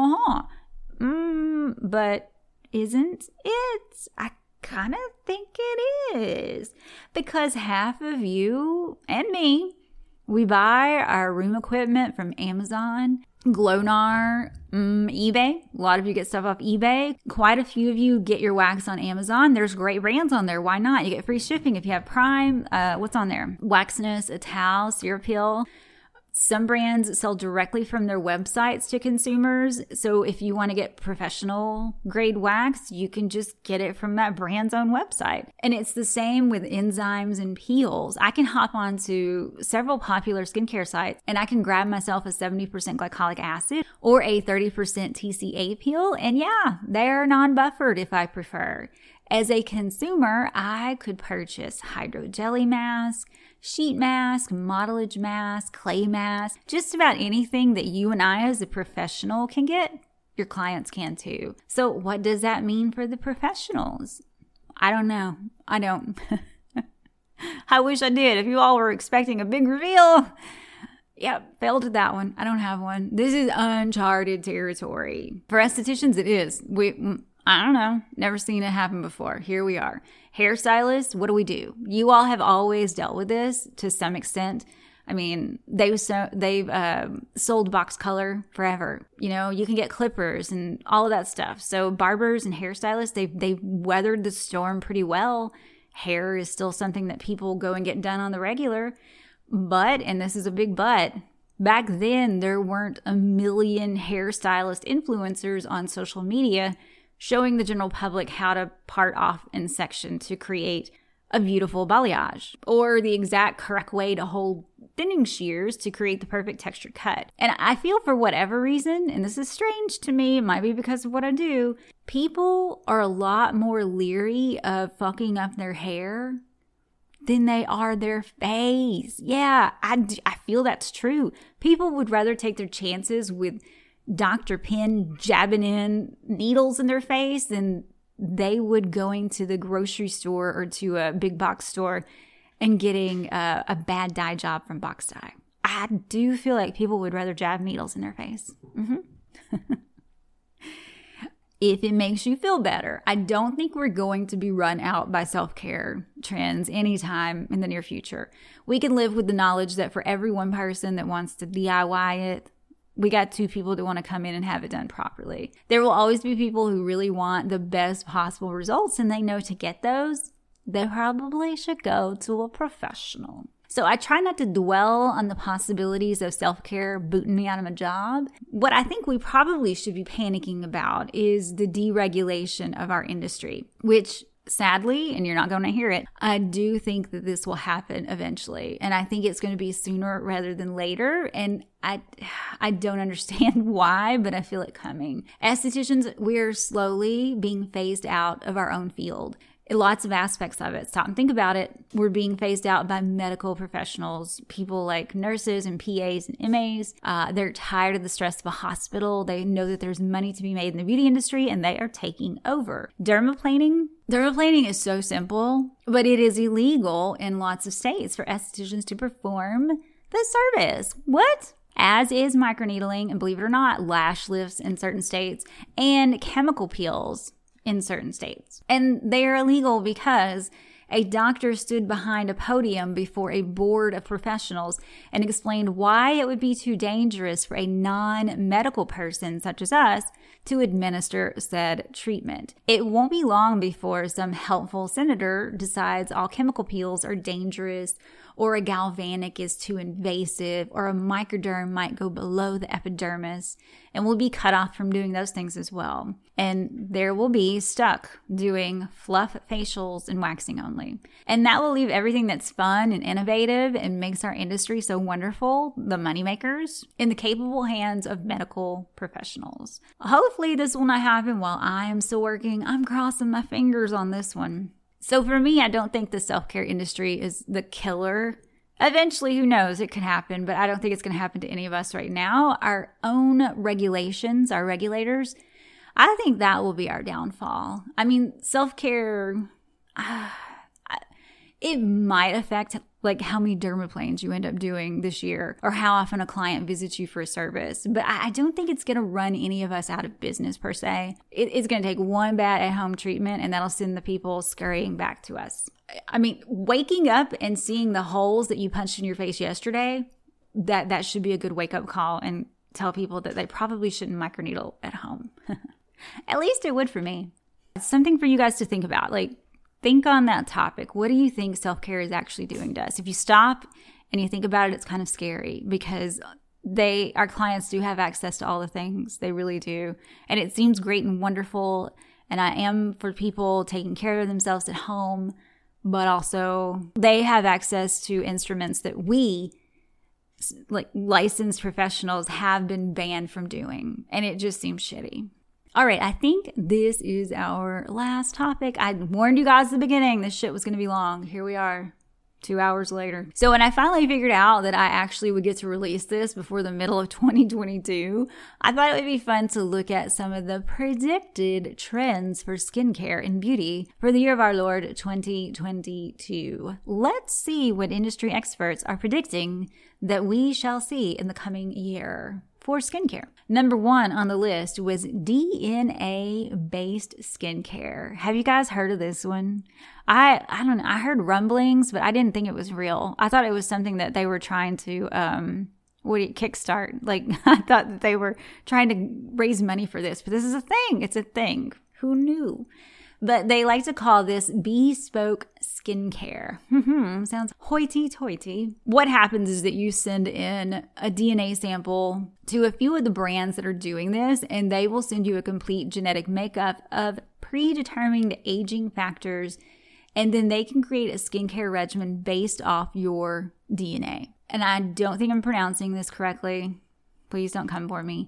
but isn't it? I kind of think it is. Because half of you and me, we buy our room equipment from Amazon, Glonar, eBay. A lot of you get stuff off eBay. Quite a few of you get your wax on Amazon. There's great brands on there. Why not? You get free shipping if you have Prime. What's on there? Waxness, Ital, Cerapeal. Some brands sell directly from their websites to consumers. So if you want to get professional grade wax, you can just get it from that brand's own website. And it's the same with enzymes and peels. I can hop onto several popular skincare sites and I can grab myself a 70% glycolic acid or a 30% TCA peel. And yeah, they're non-buffered if I prefer. As a consumer, I could purchase hydrogelly mask, sheet mask, modelage mask, clay mask, just about anything that you and I as a professional can get, your clients can too. So what does that mean for the professionals? I don't know. I don't. I wish I did. If you all were expecting a big reveal, yep, failed at that one. I don't have one. This is uncharted territory. For estheticians, it is. I don't know. Never seen it happen before. Here we are. Hairstylists, what do? You all have always dealt with this to some extent. I mean, they've sold box color forever. You know, you can get clippers and all of that stuff. So barbers and hairstylists, they've weathered the storm pretty well. Hair is still something that people go and get done on the regular. But, and this is a big but, back then there weren't a million hairstylist influencers on social media showing the general public how to part off in section to create a beautiful balayage, or the exact correct way to hold thinning shears to create the perfect textured cut. And I feel for whatever reason, and this is strange to me, it might be because of what I do, people are a lot more leery of fucking up their hair than they are their face. Yeah, I feel that's true. People would rather take their chances with Dr. Penn jabbing in needles in their face than they would going to the grocery store or to a big box store and getting a bad dye job from Box Dye. I do feel like people would rather jab needles in their face. If it makes you feel better. I don't think we're going to be run out by self-care trends anytime in the near future. We can live with the knowledge that for every one person that wants to DIY it, we got two people that want to come in and have it done properly. There will always be people who really want the best possible results, and they know to get those, they probably should go to a professional. So I try not to dwell on the possibilities of self-care booting me out of my job. What I think we probably should be panicking about is the deregulation of our industry, which sadly, and you're not going to hear it, I do think that this will happen eventually. And I think it's going to be sooner rather than later. And I don't understand why, but I feel it coming. Estheticians, we're slowly being phased out of our own field. Lots of aspects of it. Stop and think about it. We're being phased out by medical professionals, people like nurses and PAs and MAs. They're tired of the stress of a hospital. They know that there's money to be made in the beauty industry, and they are taking over. Dermaplaning is so simple, but it is illegal in lots of states for estheticians to perform the service. What? As is microneedling, and believe it or not, lash lifts in certain states, and chemical peels in certain states. And they are illegal because a doctor stood behind a podium before a board of professionals and explained why it would be too dangerous for a non-medical person such as us to administer said treatment. It won't be long before some helpful senator decides all chemical peels are dangerous, or a galvanic is too invasive, or a microderm might go below the epidermis, and we'll be cut off from doing those things as well. And there will be stuck doing fluff facials and waxing only. And that will leave everything that's fun and innovative and makes our industry so wonderful, the moneymakers, in the capable hands of medical professionals. Hopefully this will not happen while I am still working. I'm crossing my fingers on this one. So for me, I don't think the self-care industry is the killer. Eventually, who knows, it could happen, but I don't think it's going to happen to any of us right now. Our own regulations, our regulators, I think that will be our downfall. I mean, self-care, it might affect like how many dermaplanes you end up doing this year or how often a client visits you for a service. But I don't think it's going to run any of us out of business per se. It's going to take one bad at-home treatment and that'll send the people scurrying back to us. I mean, waking up and seeing the holes that you punched in your face yesterday, that should be a good wake-up call and tell people that they probably shouldn't microneedle at home. At least it would for me. It's something for you guys to think about. Like, think on that topic. What do you think self-care is actually doing to us? If you stop and you think about it, it's kind of scary because our clients do have access to all the things. They really do. And it seems great and wonderful. And I am for people taking care of themselves at home, but also they have access to instruments that we, like licensed professionals, have been banned from doing. And it just seems shitty. All right, I think this is our last topic. I warned you guys at the beginning this shit was going to be long. Here we are, 2 hours later. So when I finally figured out that I actually would get to release this before the middle of 2022, I thought it would be fun to look at some of the predicted trends for skincare and beauty for the year of our Lord 2022. Let's see what industry experts are predicting that we shall see in the coming year for skincare. Number 1 on the list was DNA-based skincare. Have you guys heard of this one? I don't know. I heard rumblings, but I didn't think it was real. I thought it was something that they were trying to kickstart. Like, I thought that they were trying to raise money for this, but this is a thing. It's a thing. Who knew? But they like to call this bespoke skincare. Sounds hoity-toity. What happens is that you send in a DNA sample to a few of the brands that are doing this, and they will send you a complete genetic makeup of predetermined aging factors, and then they can create a skincare regimen based off your DNA. And I don't think I'm pronouncing this correctly. Please don't come for me.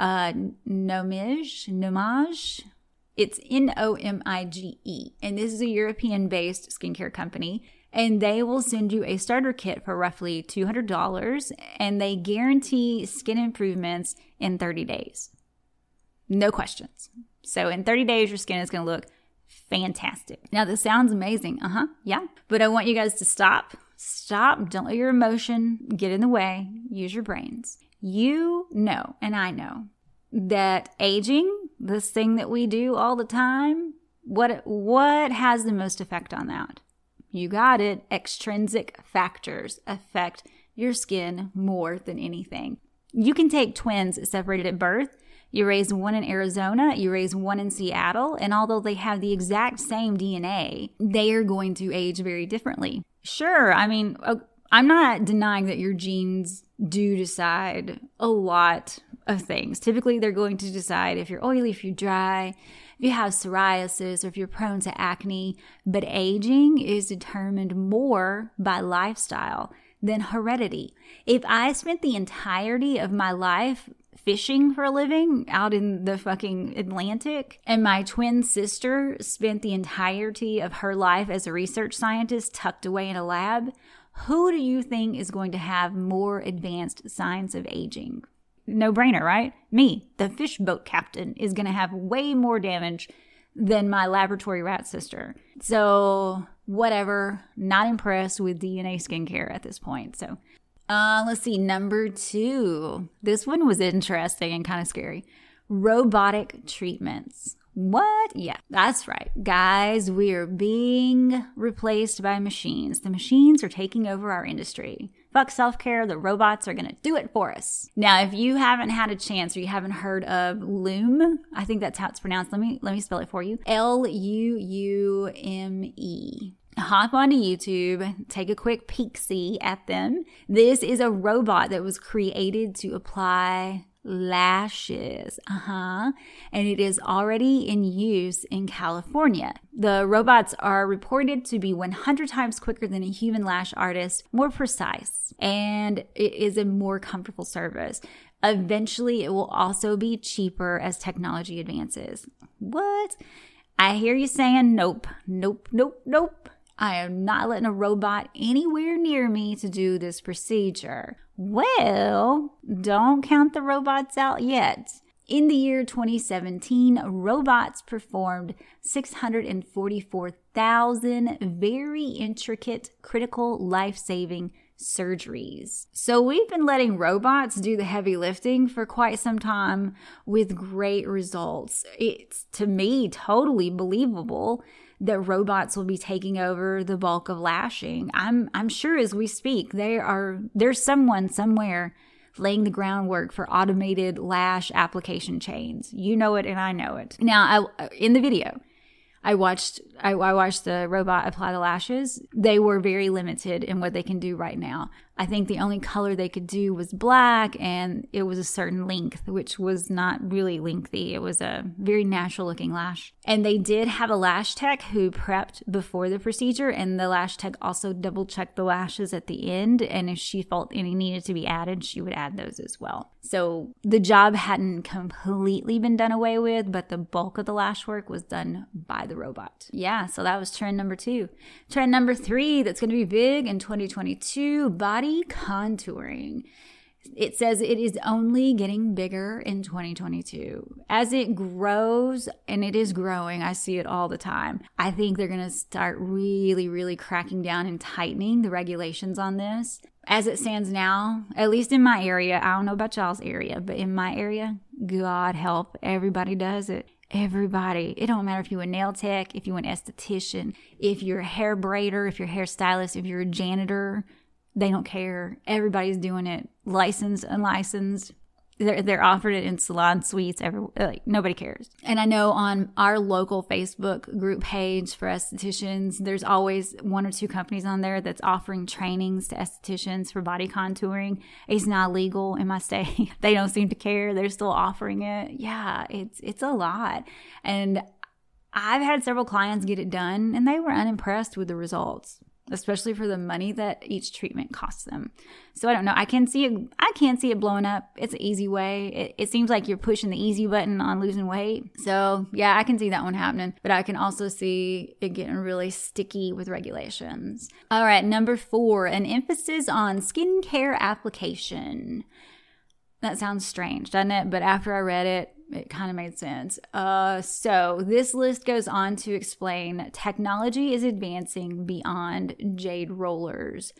Nomage. It's Nomige, and this is a European-based skincare company, and they will send you a starter kit for roughly $200, and they guarantee skin improvements in 30 days. No questions. So in 30 days, your skin is going to look fantastic. Now, this sounds amazing. Yeah. But I want you guys to stop. Don't let your emotion get in the way. Use your brains. You know, and I know, that aging, this thing that we do all the time, what has the most effect on that? You got it. Extrinsic factors affect your skin more than anything. You can take twins separated at birth. You raise one in Arizona, you raise one in Seattle, and although they have the exact same DNA, they are going to age very differently. Sure, I mean, I'm not denying that your genes do decide a lot of things. Typically, they're going to decide if you're oily, if you're dry, if you have psoriasis, or if you're prone to acne. But aging is determined more by lifestyle than heredity. If I spent the entirety of my life fishing for a living out in the fucking Atlantic, and my twin sister spent the entirety of her life as a research scientist tucked away in a lab, who do you think is going to have more advanced signs of aging? No brainer, right? Me, the fish boat captain, is going to have way more damage than my laboratory rat sister. So whatever, not impressed with DNA skincare at this point. So let's see, number 2. This one was interesting and kind of scary. Robotic treatments. What? Yeah, that's right. Guys, we are being replaced by machines. The machines are taking over our industry. Fuck self-care, the robots are going to do it for us. Now, if you haven't had a chance or you haven't heard of Lume, I think that's how it's pronounced. Let me spell it for you. Luume. Hop onto YouTube, take a quick peek-see at them. This is a robot that was created to apply lashes. And it is already in use in California. The robots are reported to be 100 times quicker than a human lash artist, more precise, and it is a more comfortable service. Eventually, it will also be cheaper as technology advances. What? I hear you saying nope. I am not letting a robot anywhere near me to do this procedure. Well, don't count the robots out yet. In the year 2017, robots performed 644,000 very intricate, critical, life-saving surgeries. So we've been letting robots do the heavy lifting for quite some time with great results. It's, to me, totally believable that robots will be taking over the bulk of lashing. I'm sure as we speak, there's someone somewhere laying the groundwork for automated lash application chains. You know it and I know it. Now, in the video, I watched the robot apply the lashes. They were very limited in what they can do right now. I think the only color they could do was black, and it was a certain length, which was not really lengthy. It was a very natural looking lash. And they did have a lash tech who prepped before the procedure, and the lash tech also double checked the lashes at the end. And if she felt any needed to be added, she would add those as well. So the job hadn't completely been done away with, but the bulk of the lash work was done by the robot. Yeah, so that was trend number 2. Trend number 3 that's going to be big in 2022, body contouring. It says it is only getting bigger in 2022. As it grows, and it is growing, I see it all the time. I think they're going to start really cracking down and tightening the regulations on this. As it stands now, at least in my area, I don't know about y'all's area, but in my area, God help, everybody does it. Everybody. It don't matter if you're a nail tech, if you're an esthetician, if you're a hair braider, if you're a hairstylist, if you're a janitor, they don't care. Everybody's doing it. Licensed, unlicensed. They're offered it in salon suites. Nobody cares. And I know on our local Facebook group page for estheticians, there's always 1 or 2 companies on there that's offering trainings to estheticians for body contouring. It's not legal in my state. They don't seem to care. They're still offering it. Yeah, it's a lot. And I've had several clients get it done, and they were unimpressed with the results, especially for the money that each treatment costs them. So I don't know. I can't see it blowing up. It's an easy way. It seems like you're pushing the easy button on losing weight. So yeah, I can see that one happening. But I can also see it getting really sticky with regulations. All right, number 4, an emphasis on skincare application. That sounds strange, doesn't it? But after I read it, it kind of made sense. So this list goes on to explain technology is advancing beyond jade rollers.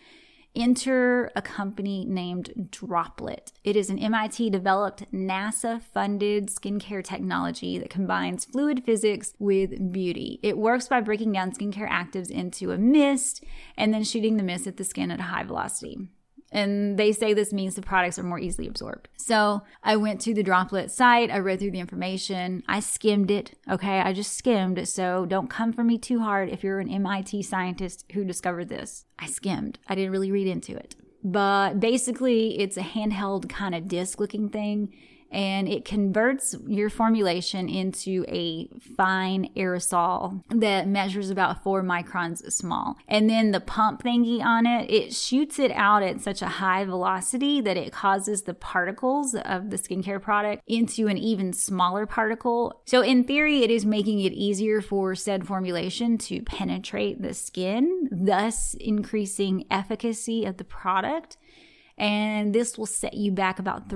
Enter a company named Droplette. It is an MIT-developed, NASA-funded skincare technology that combines fluid physics with beauty. It works by breaking down skincare actives into a mist and then shooting the mist at the skin at a high velocity. And they say this means the products are more easily absorbed. So I went to the Droplette site. I read through the information. I skimmed it. Okay, I just skimmed. So don't come for me too hard if you're an MIT scientist who discovered this. I skimmed. I didn't really read into it. But basically, it's a handheld kind of disc-looking thing. And it converts your formulation into a fine aerosol that measures about 4 microns small. And then the pump thingy on it, it shoots it out at such a high velocity that it causes the particles of the skincare product into an even smaller particle. So in theory, it is making it easier for said formulation to penetrate the skin, thus increasing efficacy of the product. And this will set you back about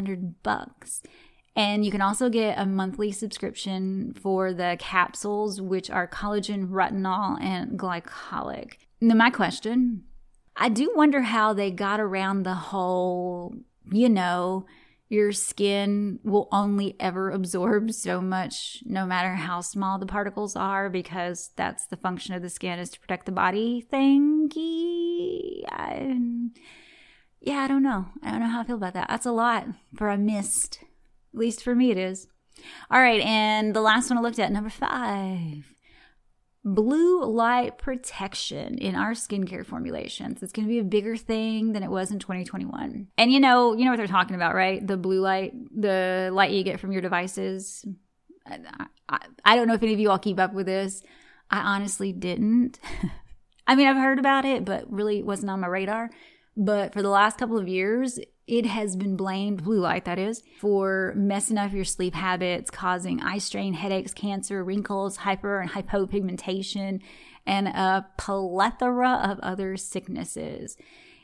$300. And you can also get a monthly subscription for the capsules, which are collagen, retinol, and glycolic. Now, my question, I do wonder how they got around the whole, Your skin will only ever absorb so much, no matter how small the particles are, because that's the function of the skin, is to protect the body thingy. I don't know. I don't know how I feel about that. That's a lot for a mist. At least for me it is. All right, and the last one I looked at, number 5. Blue light protection in our skincare formulations. It's going to be a bigger thing than it was in 2021. And you know what they're talking about, right? The blue light, the light you get from your devices. I don't know if any of you all keep up with this. I honestly didn't. I mean, I've heard about it, but really it wasn't on my radar. But for the last couple of years, it has been blamed, blue light that is, for messing up your sleep habits, causing eye strain, headaches, cancer, wrinkles, hyper and hypopigmentation, and a plethora of other sicknesses.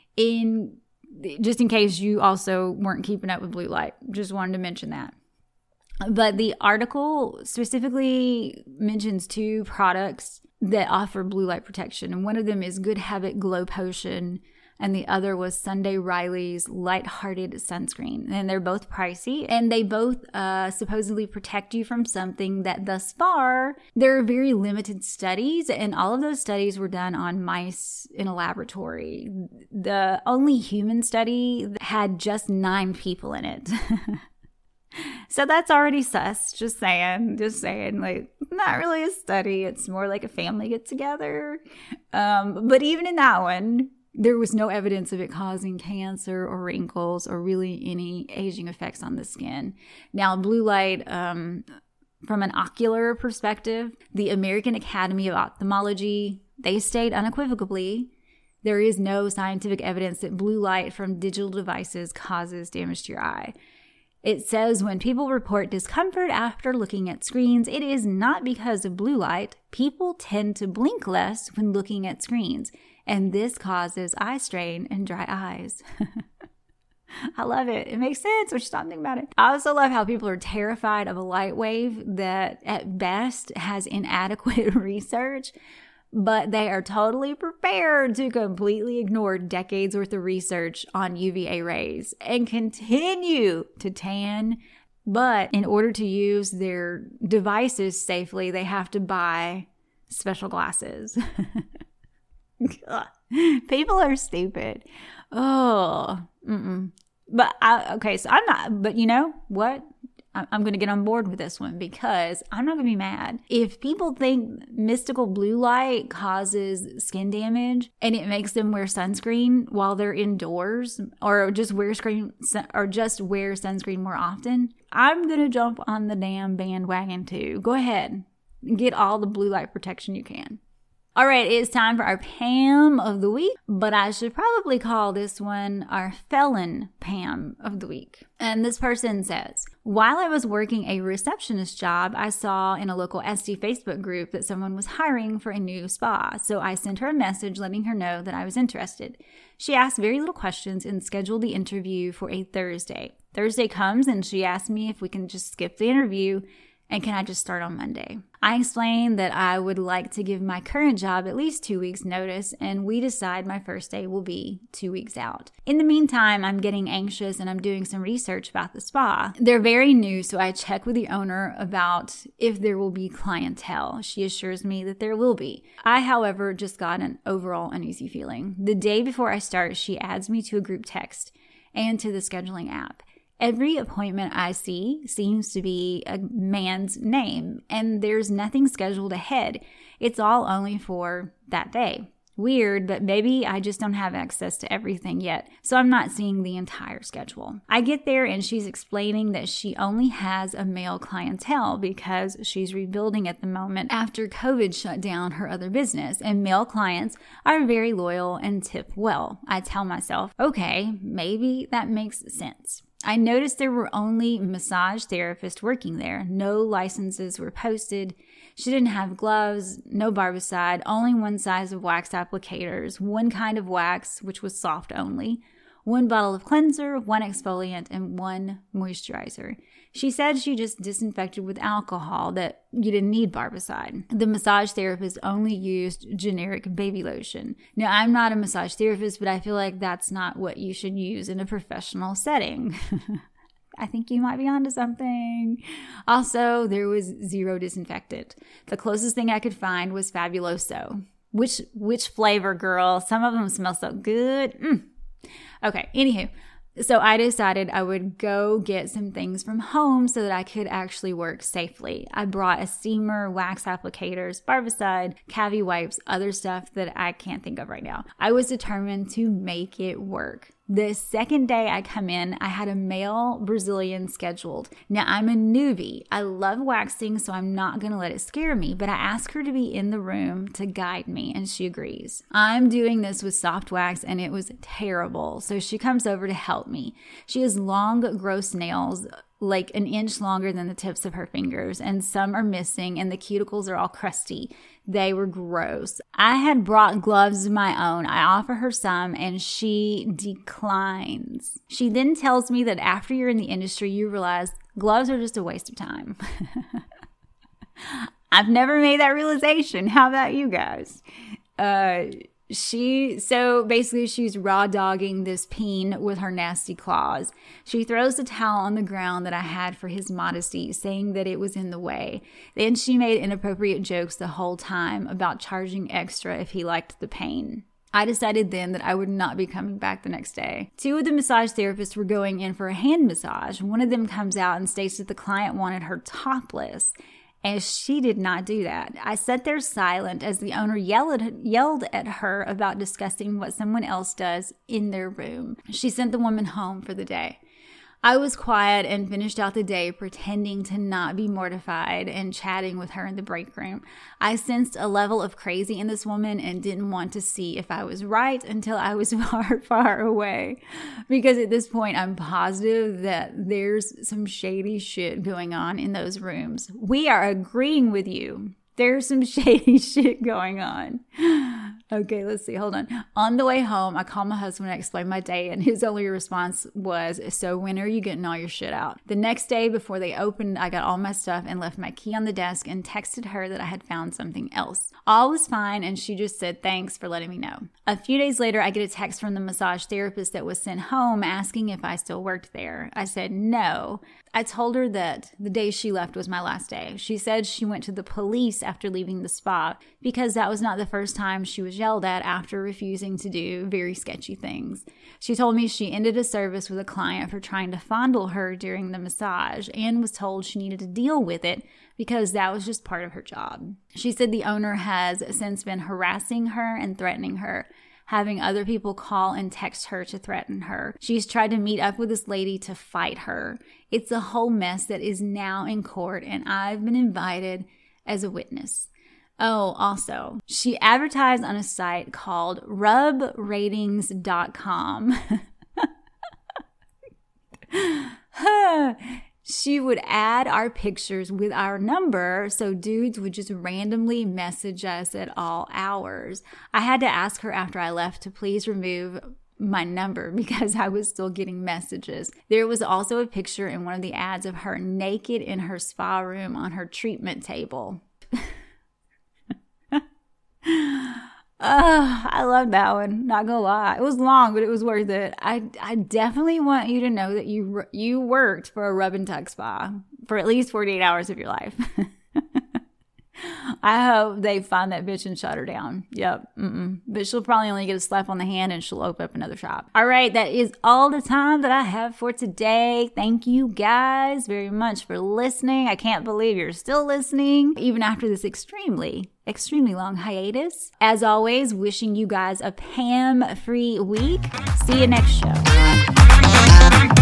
Just in case you also weren't keeping up with blue light, just wanted to mention that. But the article specifically mentions 2 products that offer blue light protection, and one of them is Good Habit Glow Potion, and the other was Sunday Riley's Lighthearted Sunscreen. And they're both pricey, and they both supposedly protect you from something that thus far, there are very limited studies, and all of those studies were done on mice in a laboratory. The only human study had just 9 people in it. So that's already sus. Just saying, like, not really a study. It's more like a family get together. But even in that one, there was no evidence of it causing cancer or wrinkles or really any aging effects on the skin. Now, blue light, from an ocular perspective, the American Academy of Ophthalmology, they state unequivocally, there is no scientific evidence that blue light from digital devices causes damage to your eye. It says when people report discomfort after looking at screens, it is not because of blue light. People tend to blink less when looking at screens, and this causes eye strain and dry eyes. I love it. It makes sense when you stop thinking about it. I also love how people are terrified of a light wave that at best has inadequate research, but they are totally prepared to completely ignore decades worth of research on UVA rays and continue to tan. But in order to use their devices safely, they have to buy special glasses. People are stupid. But I'm not, but you know what? I'm going to get on board with this one because I'm not going to be mad. If people think mystical blue light causes skin damage and it makes them wear sunscreen while they're indoors or just wear sunscreen more often, I'm going to jump on the damn bandwagon too. Go ahead. Get all the blue light protection you can. All right, it's time for our Pam of the week, but I should probably call this one our felon Pam of the week. And this person says, while I was working a receptionist job, I saw in a local SD Facebook group that someone was hiring for a new spa. So I sent her a message letting her know that I was interested. She asked very little questions and scheduled the interview for a Thursday. Thursday comes and she asked me if we can just skip the interview and can I just start on Monday? I explained that I would like to give my current job at least 2 weeks notice, and we decide my first day will be 2 weeks out. In the meantime, I'm getting anxious and I'm doing some research about the spa. They're very new, so I check with the owner about if there will be clientele. She assures me that there will be. I, however, just got an overall uneasy feeling. The day before I start, she adds me to a group text and to the scheduling app. Every appointment I see seems to be a man's name, and there's nothing scheduled ahead. It's all only for that day. Weird, but maybe I just don't have access to everything yet, so I'm not seeing the entire schedule. I get there and she's explaining that she only has a male clientele because she's rebuilding at the moment after COVID shut down her other business, and male clients are very loyal and tip well. I tell myself, okay, maybe that makes sense. I noticed there were only massage therapists working there. No licenses were posted. She didn't have gloves, no barbicide, only one size of wax applicators, one kind of wax, which was soft only, one bottle of cleanser, one exfoliant, and one moisturizer. She said she just disinfected with alcohol, that you didn't need barbicide. The massage therapist only used generic baby lotion. Now, I'm not a massage therapist, but I feel like that's not what you should use in a professional setting. I think you might be onto something. Also, there was zero disinfectant. The closest thing I could find was Fabuloso. Which flavor, girl? Some of them smell so good. Okay, anywho. So I decided I would go get some things from home so that I could actually work safely. I brought a steamer, wax applicators, barbicide, cavi wipes, other stuff that I can't think of right now. I was determined to make it work. The second day I come in, I had a male Brazilian scheduled. Now, I'm a newbie. I love waxing, so I'm not going to let it scare me, but I asked her to be in the room to guide me, and she agrees. I'm doing this with soft wax, and it was terrible, so she comes over to help me. She has long, gross nails, like an inch longer than the tips of her fingers, and some are missing, and the cuticles are all crusty. They were gross. I had brought gloves of my own. I offer her some, and she declines. She then tells me that after you're in the industry, you realize gloves are just a waste of time. I've never made that realization. How about you guys? So basically she's raw dogging this peen with her nasty claws. She throws the towel on the ground that I had for his modesty, saying that it was in the way. Then she made inappropriate jokes the whole time about charging extra if he liked the pain. I decided then that I would not be coming back the next day. 2 of the massage therapists were going in for a hand massage. One of them comes out and states that the client wanted her topless, and she did not do that. I sat there silent as the owner yelled at her about discussing what someone else does in their room. She sent the woman home for the day. I was quiet and finished out the day pretending to not be mortified and chatting with her in the break room. I sensed a level of crazy in this woman and didn't want to see if I was right until I was far, far away. Because at this point, I'm positive that there's some shady shit going on in those rooms. We are agreeing with you. There's some shady shit going on. Okay, let's see. Hold on. On the way home, I called my husband and explained my day, and his only response was, "So when are you getting all your shit out?" The next day before they opened, I got all my stuff and left my key on the desk and texted her that I had found something else. All was fine, and she just said, "Thanks for letting me know." A few days later, I get a text from the massage therapist that was sent home asking if I still worked there. I said no. I told her that the day she left was my last day. She said she went to the police after leaving the spa because that was not the first time she was yelled at after refusing to do very sketchy things. She told me she ended a service with a client for trying to fondle her during the massage and was told she needed to deal with it because that was just part of her job. She said the owner has since been harassing her and threatening her, having other people call and text her to threaten her. She's tried to meet up with this lady to fight her. It's a whole mess that is now in court, and I've been invited as a witness. Oh, also, she advertised on a site called rubratings.com. She would add our pictures with our number, so dudes would just randomly message us at all hours. I had to ask her after I left to please remove my number because I was still getting messages. There was also a picture in one of the ads of her naked in her spa room on her treatment table. I love that one. Not gonna lie. It was long, but it was worth it. I definitely want you to know that you worked for a rub and tug spa for at least 48 hours of your life. I hope they find that bitch and shut her down. Yep. But she'll probably only get a slap on the hand and she'll open up another shop. All right. That is all the time that I have for today. Thank you guys very much for listening. I can't believe you're still listening, even after this extremely long hiatus. As always, wishing you guys a Pam-free week. See you next show.